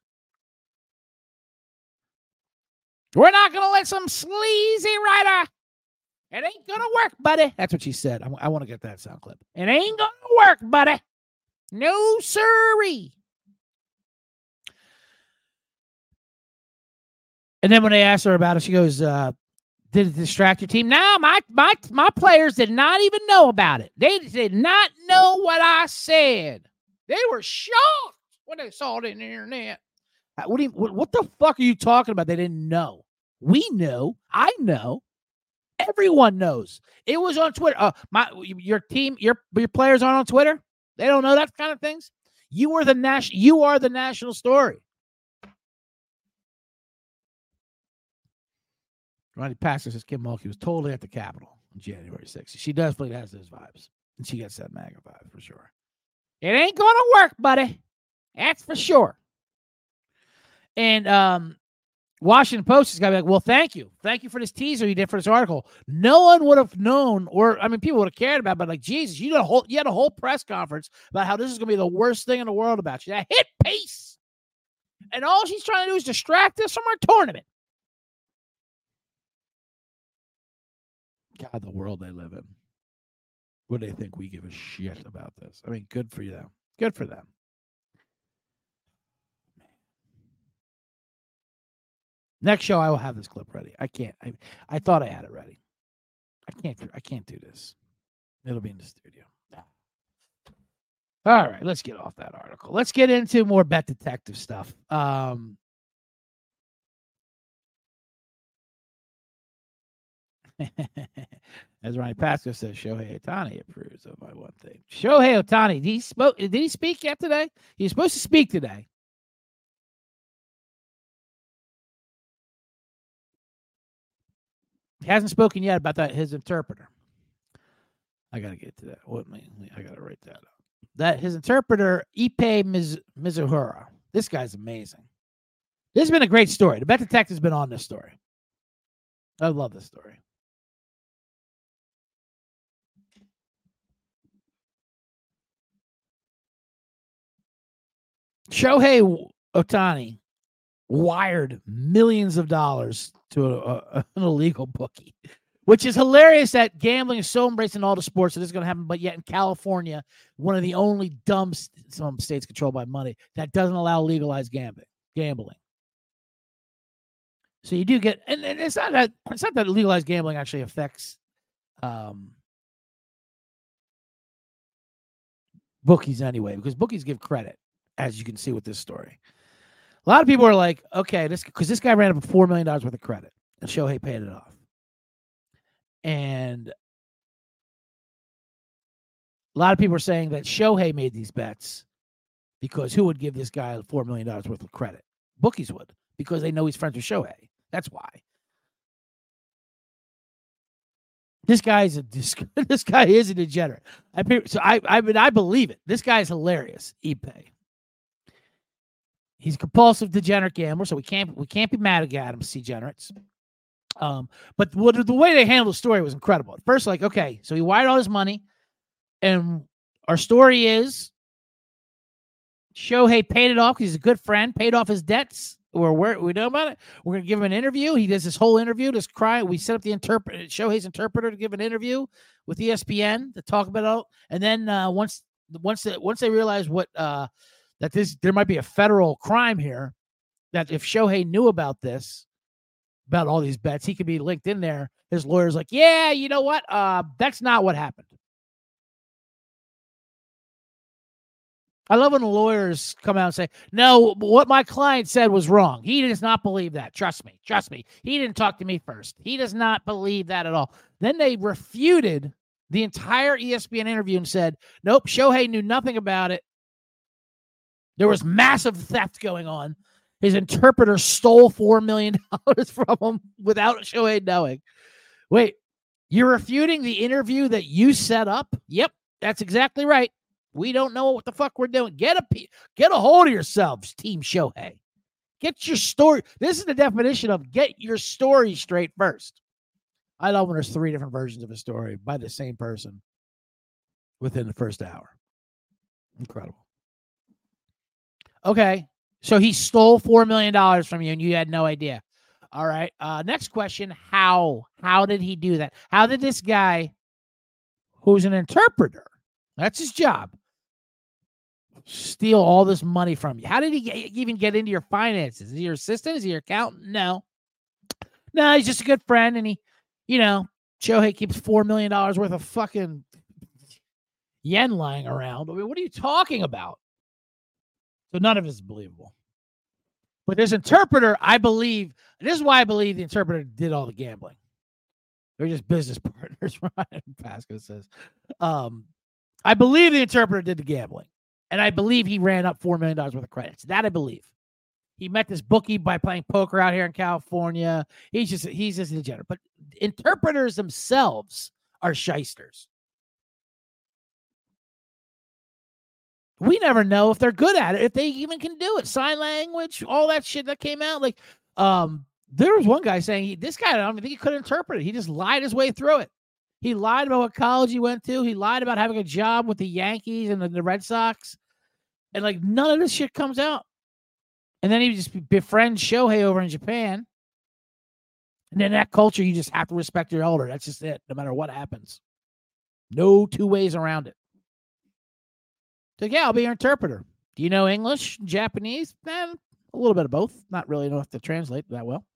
We're not going to let some sleazy writer. It ain't going to work, buddy. That's what she said. I, I want to get that sound clip. It ain't going to work, buddy. No, sirree. And then when they asked her about it, she goes, uh, did it distract your team? No, my my my players did not even know about it. They did not know what I said. They were shocked when they saw it in the internet. What do you, what, what the fuck are you talking about? They didn't know. We know. I know. Everyone knows. It was on Twitter. Uh, my your team, your your players aren't on Twitter. They don't know that kind of things. You are the national. You are the national story. Ronnie Pastor says Kim Mulkey was totally at the Capitol on January sixth. She definitely has those vibes. And she gets that MAGA vibe for sure. It ain't going to work, buddy. That's for sure. And um, Washington Post is going to be like, well, thank you. Thank you for this teaser you did for this article. No one would have known, or, I mean, people would have cared about it, but like, Jesus, you, did a whole, you had a whole press conference about how this is going to be the worst thing in the world about you. That hit piece. And all she's trying to do is distract us from our tournament. God, the world they live in. What do they think we give a shit about this? I mean, good for them. Good for them. Next show, I will have this clip ready. I can't. I, I thought I had it ready. I can't. I can't do this. It'll be in the studio. All right, let's get off that article. Let's get into more Bet Detective stuff. Um, As Ronnie Pasco says, Shohei Ohtani approves of my one thing. Shohei Ohtani, did he spoke? Did he speak yet today? He's supposed to speak today. He hasn't spoken yet about that. His interpreter. I gotta get to that. What? I gotta write that up. That his interpreter, Ippei Miz, Mizuhara. This guy's amazing. This has been a great story. The Bet Detective's been on this story. I love this story. Shohei Ohtani wired millions of dollars to a, a, an illegal bookie Which is hilarious that gambling is so embraced in all the sports that this is going to happen, but yet in California, one of the only dumb some states controlled by money that doesn't allow legalized gambling. Gambling. So you do get, and, and it's not that it's not that legalized gambling actually affects um, bookies anyway, because bookies give credit, as you can see with this story. A lot of people are like, okay, this because this guy ran up four million dollars worth of credit, and Shohei paid it off. And a lot of people are saying that Shohei made these bets because who would give this guy four million dollars worth of credit? Bookies would, because they know he's friends with Shohei. That's why. This guy is a this guy is a degenerate. I so I I mean I believe it. This guy is hilarious. Ipe. He's a compulsive degenerate gambler, so we can't we can't be mad at him, degenerates. Um, but what the way they handled the story was incredible. At first, like, okay, so he wired all his money, and our story is Shohei paid it off because he's a good friend, paid off his debts. Or where we know about it. We're gonna give him an interview. He does this whole interview, just cry. We set up the interpret Shohei's interpreter to give an interview with E S P N to talk about it all. And then uh, once once the, once they realize what uh, that this there might be a federal crime here, that if Shohei knew about this, about all these bets, he could be linked in there. His lawyer's like, yeah, you know what? Uh, that's not what happened. I love when the lawyers come out and say, no, what my client said was wrong. He does not believe that. Trust me. Trust me. He didn't talk to me first. He does not believe that at all. Then they refuted the entire E S P N interview and said, nope, Shohei knew nothing about it. There was massive theft going on. His interpreter stole four million dollars from him without Shohei knowing. Wait, you're refuting the interview that you set up? Yep, that's exactly right. We don't know what the fuck we're doing. Get a get a hold of yourselves, Team Shohei. Get your story. This is the definition of get your story straight first. I love when there's three different versions of a story by the same person within the first hour. Incredible. Okay, so he stole four million dollars from you and you had no idea. All right, uh, next question, how? How did he do that? How did this guy, who's an interpreter, that's his job, steal all this money from you? How did he get, even get into your finances? Is he your assistant? Is he your accountant? No. No, he's just a good friend, and he, you know, Shohei keeps four million dollars worth of fucking yen lying around. I mean, what are you talking about? So none of it is believable. But this interpreter, I believe, this is why I believe the interpreter did all the gambling. They're just business partners, Ryan Pasco says. Um, I believe the interpreter did the gambling. And I believe he ran up four million dollars worth of credits. That I believe. He met this bookie by playing poker out here in California. He's just he's just a degenerate. But interpreters themselves are shysters. We never know if they're good at it, if they even can do it. Sign language, all that shit that came out. Like, um, there was one guy saying, he, this guy, I don't think he could interpret it. He just lied his way through it. He lied about what college he went to. He lied about having a job with the Yankees and the, the Red Sox. And, like, none of this shit comes out. And then he just befriends Shohei over in Japan. And then that culture, you just have to respect your elder. That's just it, no matter what happens. No two ways around it. So, yeah, I'll be your interpreter. Do you know English, Japanese? Eh, a little bit of both. Not really enough to translate that well.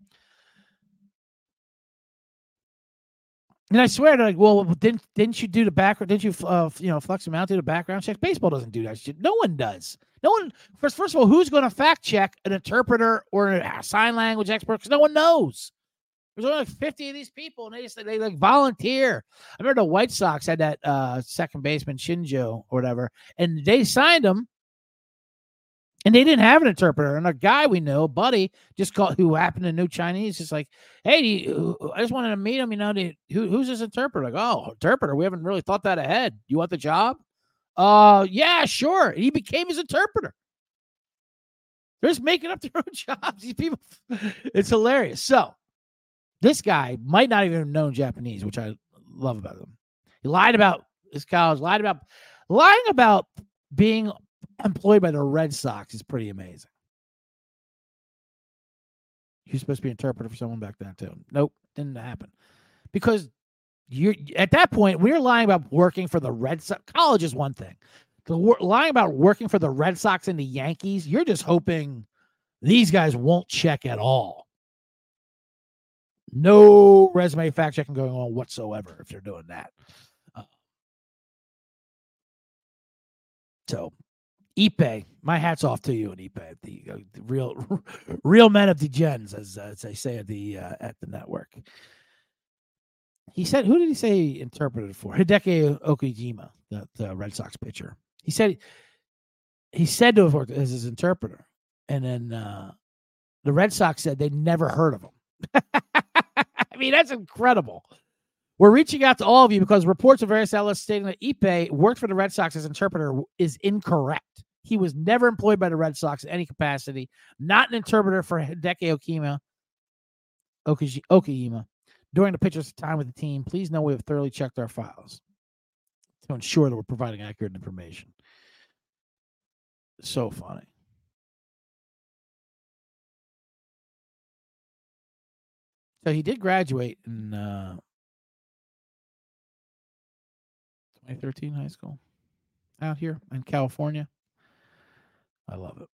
And I swear, they're like, well, didn't didn't you do the background? Didn't you, uh, you know, flex them out, do the background check? Baseball doesn't do that shit. No one does. No one. First, first of all, who's going to fact check an interpreter or a sign language expert? Because no one knows. There's only like fifty of these people, and they just they like volunteer. I remember the White Sox had that uh, second baseman Shinjo or whatever, and they signed him, and they didn't have an interpreter. And a guy we know, buddy, just called who happened to know Chinese, just like, hey, do you, I just wanted to meet him. You know, you, who, who's this interpreter? Like, oh, interpreter. We haven't really thought that ahead. You want the job? Uh, yeah, sure. And he became his interpreter. They're just making up their own jobs. These people, it's hilarious. So. This guy might not even have known Japanese, which I love about him. He lied about his college, lied about lying about being employed by the Red Sox is pretty amazing. He was supposed to be an interpreter for someone back then too. Nope, didn't happen. Because you're at that point, when you're lying about working for the Red Sox, college is one thing. The lying about working for the Red Sox and the Yankees, you're just hoping these guys won't check at all. No resume fact checking going on whatsoever if they're doing that. Uh, so, Ipe, my hat's off to you and Ipe, the, uh, the real, real men of the gens, as, uh, as they say at the uh, at the network. He said, who did he say he interpreted for? Hideki Okajima, the, the Red Sox pitcher. He said he said to him as his interpreter, and then uh, the Red Sox said they'd never heard of him. I mean, that's incredible. We're reaching out to all of you because reports of various outlets stating that Ipe worked for the Red Sox as interpreter is incorrect. He was never employed by the Red Sox in any capacity, not an interpreter for Hideki Okajima. Okajima. During the pitcher's time with the team, please know we have thoroughly checked our files to ensure that we're providing accurate information. So funny. So he did graduate in uh, twenty thirteen high school out here in California. I love it.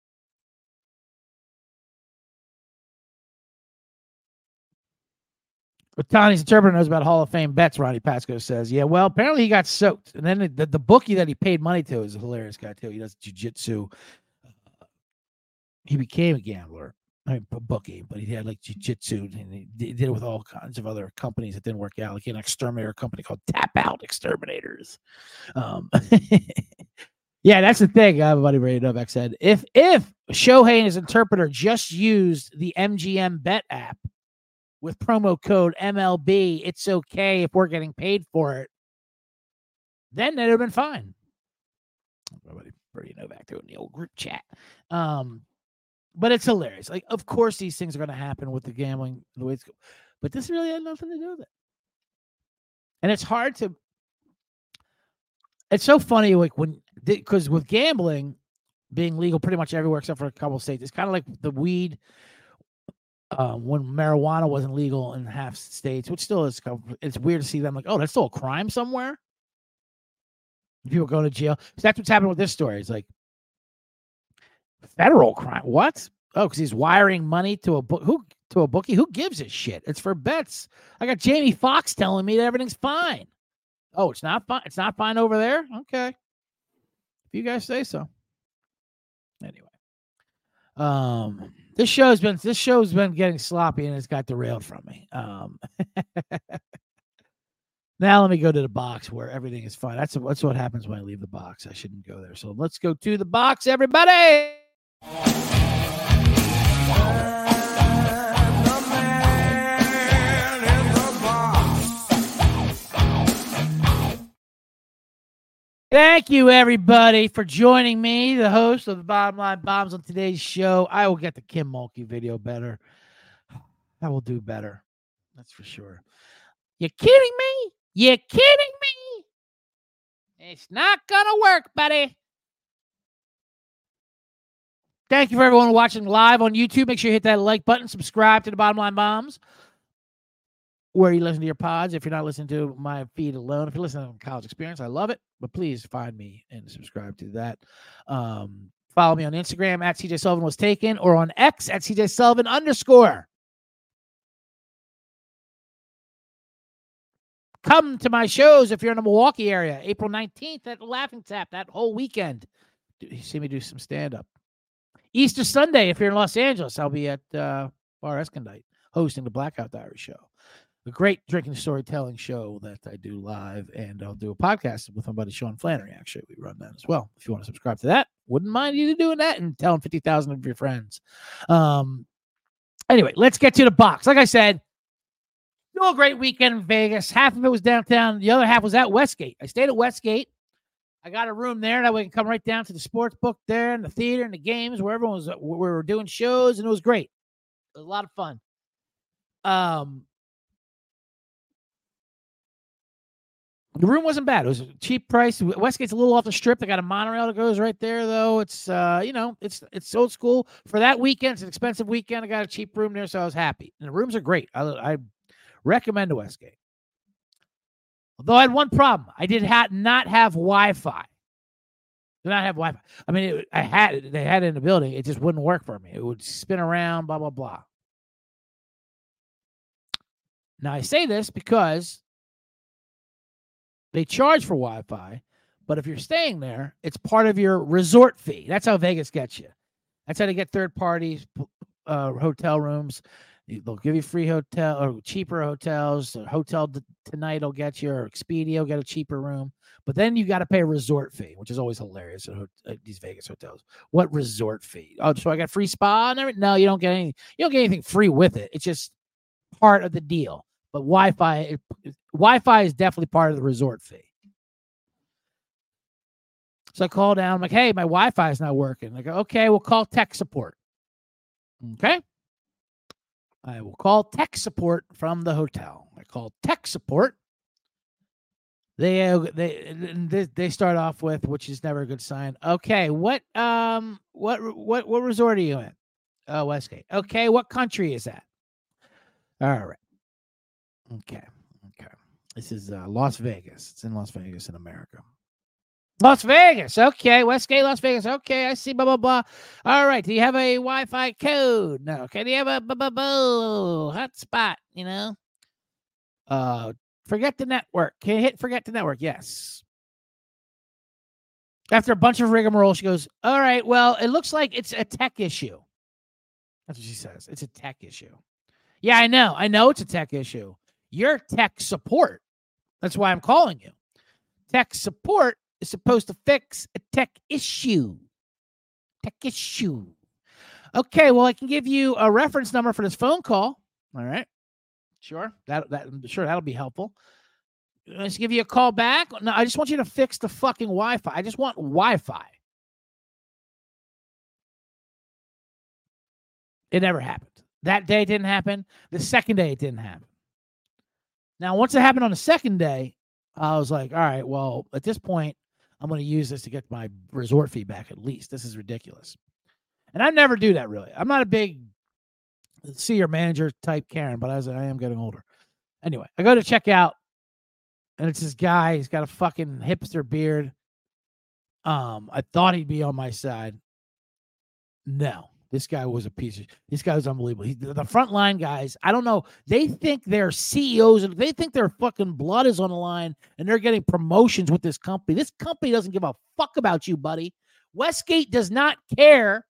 But Tony's interpreter knows about Hall of Fame bets, Ronnie Pasco says. Yeah, well, apparently he got soaked. And then the, the bookie that he paid money to is a hilarious guy, too. He does jiu-jitsu. Uh, he became a gambler. I mean, a bookie, but he had like jiu-jitsu, and he did it with all kinds of other companies that didn't work out, like an exterminator company called Tap Out Exterminators. Um, yeah, that's the thing. Everybody ready to know. said if if Shohei and his interpreter just used the M G M Bet app with promo code M L B, it's okay if we're getting paid for it, then that'd have been fine. Everybody pretty Novak doing the old group chat. Um, but it's hilarious. Like, of course, these things are going to happen with the gambling, the way it's going. But this really had nothing to do with it. And it's hard to. It's so funny, like when because with gambling being legal pretty much everywhere except for a couple of states, it's kind of like the weed. Um, when marijuana wasn't legal in half states, which still is, it's weird to see them like, oh, that's still a crime somewhere. People go to jail. So that's what's happening with this story. It's like federal crime. What? Oh, because he's wiring money to a book. Who to a bookie? Who gives a shit? It's for bets. I got Jamie Foxx telling me that everything's fine. Oh, it's not fine. It's not fine over there. Okay, if you guys say so. Anyway, um. This show's been this show's been getting sloppy and it's got derailed from me. Um, now let me go to the box where everything is fine. That's that's what happens when I leave the box. I shouldn't go there. So let's go to the box, everybody. Thank you, everybody, for joining me, the host of the Bottom Line Bombs on today's show. I will get the Kim Mulkey video better. I will do better. That's for sure. You kidding me? You kidding me? It's not going to work, buddy. Thank you for everyone watching live on YouTube. Make sure you hit that like button. Subscribe to the Bottom Line Bombs, where you listen to your pods. If you're not listening to my feed alone, if you're listening to College Experience, I love it. But please find me and subscribe to that. Um, follow me on Instagram at C J Sullivan was taken, or on X at C J Sullivan underscore. Come to my shows if you're in the Milwaukee area, April nineteenth at Laughing Tap, that whole weekend. You see me do some stand-up. Easter Sunday, if you're in Los Angeles, I'll be at uh, Bar Escondite hosting the Blackout Diary show. A great drinking storytelling show that I do live, and I'll do a podcast with my buddy Sean Flannery. Actually, we run that as well. If you want to subscribe to that, wouldn't mind you doing that and telling fifty thousand of your friends. Um. Anyway, let's get to the box. Like I said, still a great weekend in Vegas. Half of it was downtown. The other half was at Westgate. I stayed at Westgate. I got a room there that we can come right down to the sports book there and the theater and the games where everyone was. We were doing shows, and it was great. It was a lot of fun. Um. The room wasn't bad. It was a cheap price. Westgate's a little off the strip. They got a monorail that goes right there, though. It's uh, you know, it's it's old school. For that weekend, it's an expensive weekend. I got a cheap room there, so I was happy. And the rooms are great. I, I recommend the Westgate. Although I had one problem. I did ha- not have Wi-Fi. Did not have Wi-Fi. I mean, it, I had they had it in the building. It just wouldn't work for me. It would spin around, blah, blah, blah. Now, I say this because they charge for Wi-Fi, but if you're staying there, it's part of your resort fee. That's how Vegas gets you. That's how they get third parties, uh, hotel rooms. They'll give you free hotel or cheaper hotels. Hotel Tonight will get you, or Expedia will get a cheaper room. But then you got to pay a resort fee, which is always hilarious at, at these Vegas hotels. What resort fee? Oh, so I got free spa and everything? No, you don't get any. You don't get anything free with it. It's just part of the deal. But Wi-Fi, it, it, Wi-Fi is definitely part of the resort fee. So I call down. I'm like, hey, my Wi-Fi is not working. I go, okay, we'll call tech support. Okay. I will call tech support from the hotel. I call tech support. They they they start off with, which is never a good sign. Okay, what um what what what resort are you in? Oh, Westgate. Okay, what country is that? All right. Okay. Okay. This is uh, Las Vegas. It's in Las Vegas in America. Las Vegas. Okay. Westgate, Las Vegas. Okay. I see. Blah, blah, blah. All right. Do you have a Wi-Fi code? No. Okay. Do you have a blah, blah, blah, hotspot? You know? Uh, forget the network. Can you hit forget the network? Yes. After a bunch of rigmarole, she goes, all right. Well, it looks like it's a tech issue. That's what she says. It's a tech issue. Yeah, I know. I know it's a tech issue. You're tech support. That's why I'm calling you. Tech support is supposed to fix a tech issue. Tech issue. Okay, well, I can give you a reference number for this phone call. All right. Sure. That that sure that'll be helpful. Let's give you a call back. No, I just want you to fix the fucking Wi-Fi. I just want Wi-Fi. It never happened. That day didn't happen. The second day it didn't happen. Now, once it happened on the second day, I was like, all right, well, at this point, I'm going to use this to get my resort fee back at least. This is ridiculous. And I never do that, really. I'm not a big see your manager type Karen, but as I am getting older. Anyway, I go to check out, and it's this guy. He's got a fucking hipster beard. Um, I thought he'd be on my side. No. This guy was a piece of this guy was unbelievable. He, the frontline guys, I don't know. They think they're C E Os and they think their fucking blood is on the line and they're getting promotions with this company. This company doesn't give a fuck about you, buddy. Westgate does not care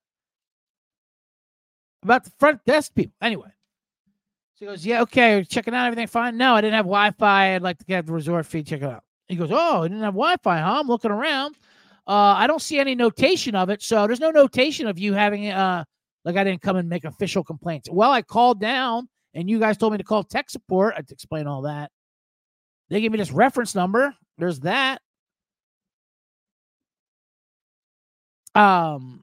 about the front desk people. Anyway, so he goes, yeah, okay, checking out everything fine. No, I didn't have Wi-Fi. I'd like to get the resort fee. Check it out. He goes, oh, I didn't have Wi-Fi, huh? I'm looking around. Uh, I don't see any notation of it, so there's no notation of you having, uh, like I didn't come and make official complaints. Well, I called down, and you guys told me to call tech support. I had to explain all that. They gave me this reference number. There's that. Um,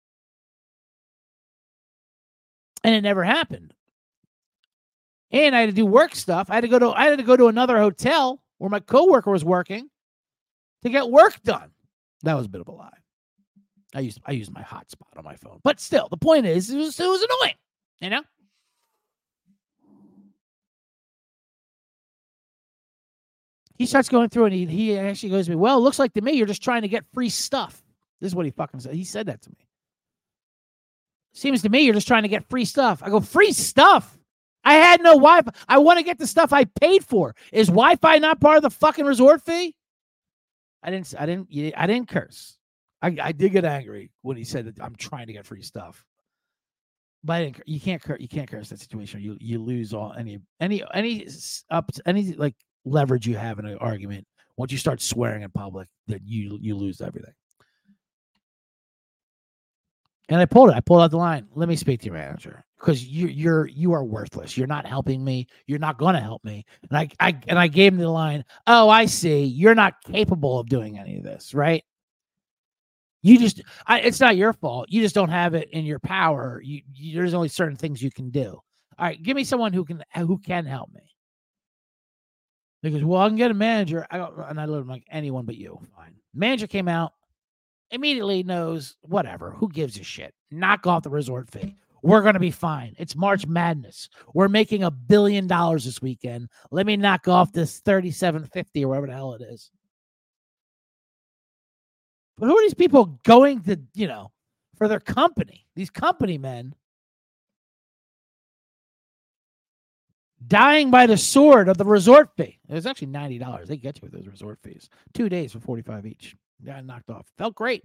and it never happened. And I had to do work stuff. I had to go to I had to go to another hotel where my coworker was working to get work done. That was a bit of a lie. I used I used my hotspot on my phone. But still, the point is, it was, it was annoying, you know? He starts going through and he, he actually goes to me, well, it looks like to me you're just trying to get free stuff. This is what he fucking said. He said that to me. Seems to me you're just trying to get free stuff. I go, free stuff? I had no Wi-Fi. I want to get the stuff I paid for. Is Wi-Fi not part of the fucking resort fee? I didn't, I didn't, I didn't curse. I, I did get angry when he said that I'm trying to get free stuff. But I didn't, you can't, you can't curse that situation. You, you lose all any, any, any up, any like leverage you have in an argument. Once you start swearing in public, then you, you lose everything. And I pulled it. I pulled out the line. Let me speak to your manager because you, you're you are worthless. You're not helping me. You're not going to help me. And I, I and I gave him the line. Oh, I see. You're not capable of doing any of this, right? You just. I, it's not your fault. You just don't have it in your power. You, you there's only certain things you can do. All right, give me someone who can who can help me. He goes, well, I can get a manager. I go, and I looked like anyone but you. Fine. Manager came out. Immediately knows whatever. Who gives a shit? Knock off the resort fee. we're going to be fine. It's March Madness. We're making a billion dollars this weekend. Let me knock off this thirty-seven fifty or whatever the hell it is. But who are these people going to, you know, for their company? These company men dying by the sword of the resort fee. It was actually ninety dollars. They get you with those resort fees. Two days for forty-five each. Got knocked off. Felt great.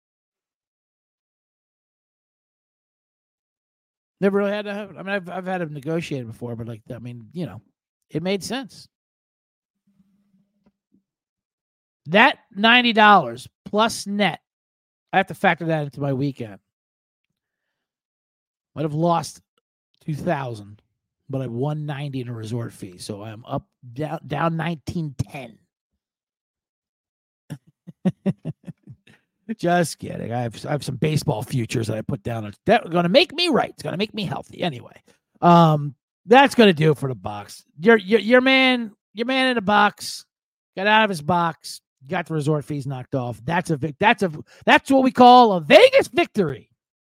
Never really had to have, I mean, I've, I've had it negotiated before, but like, I mean, you know, it made sense. That ninety dollars plus net, I have to factor that into my weekend. Might have lost two thousand dollars, but I won ninety in a resort fee. So I'm up, down, down nineteen ten. Just kidding. I have I have some baseball futures that I put down. That's going to make me right. It's going to make me healthy. Anyway, um, that's going to do it for the box. Your, your your man, your man in the box got out of his box. Got the resort fees knocked off. That's a that's a that's what we call a Vegas victory.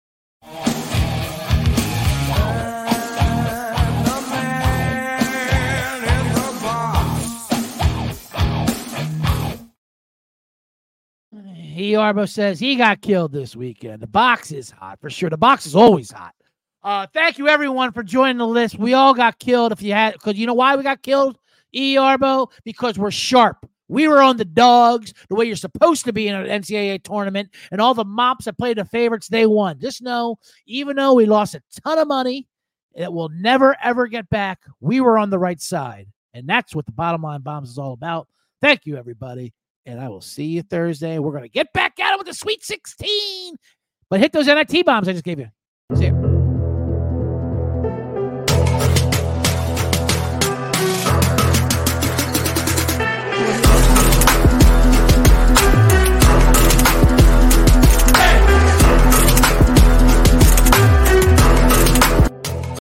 E. Arbo says he got killed this weekend. The box is hot for sure. The box is always hot. Uh, thank you everyone for joining the list. We all got killed. If you had, because you know why we got killed, E. Arbo? Because we're sharp. We were on the dogs the way you're supposed to be in an N C double A tournament, and all the mops that played the favorites, they won. Just know, even though we lost a ton of money that we'll never, ever get back, we were on the right side. And that's what the Bottom Line Bombs is all about. Thank you, everybody. And I will see you Thursday. We're going to get back at it with the Sweet sixteen. But hit those N I T bombs I just gave you.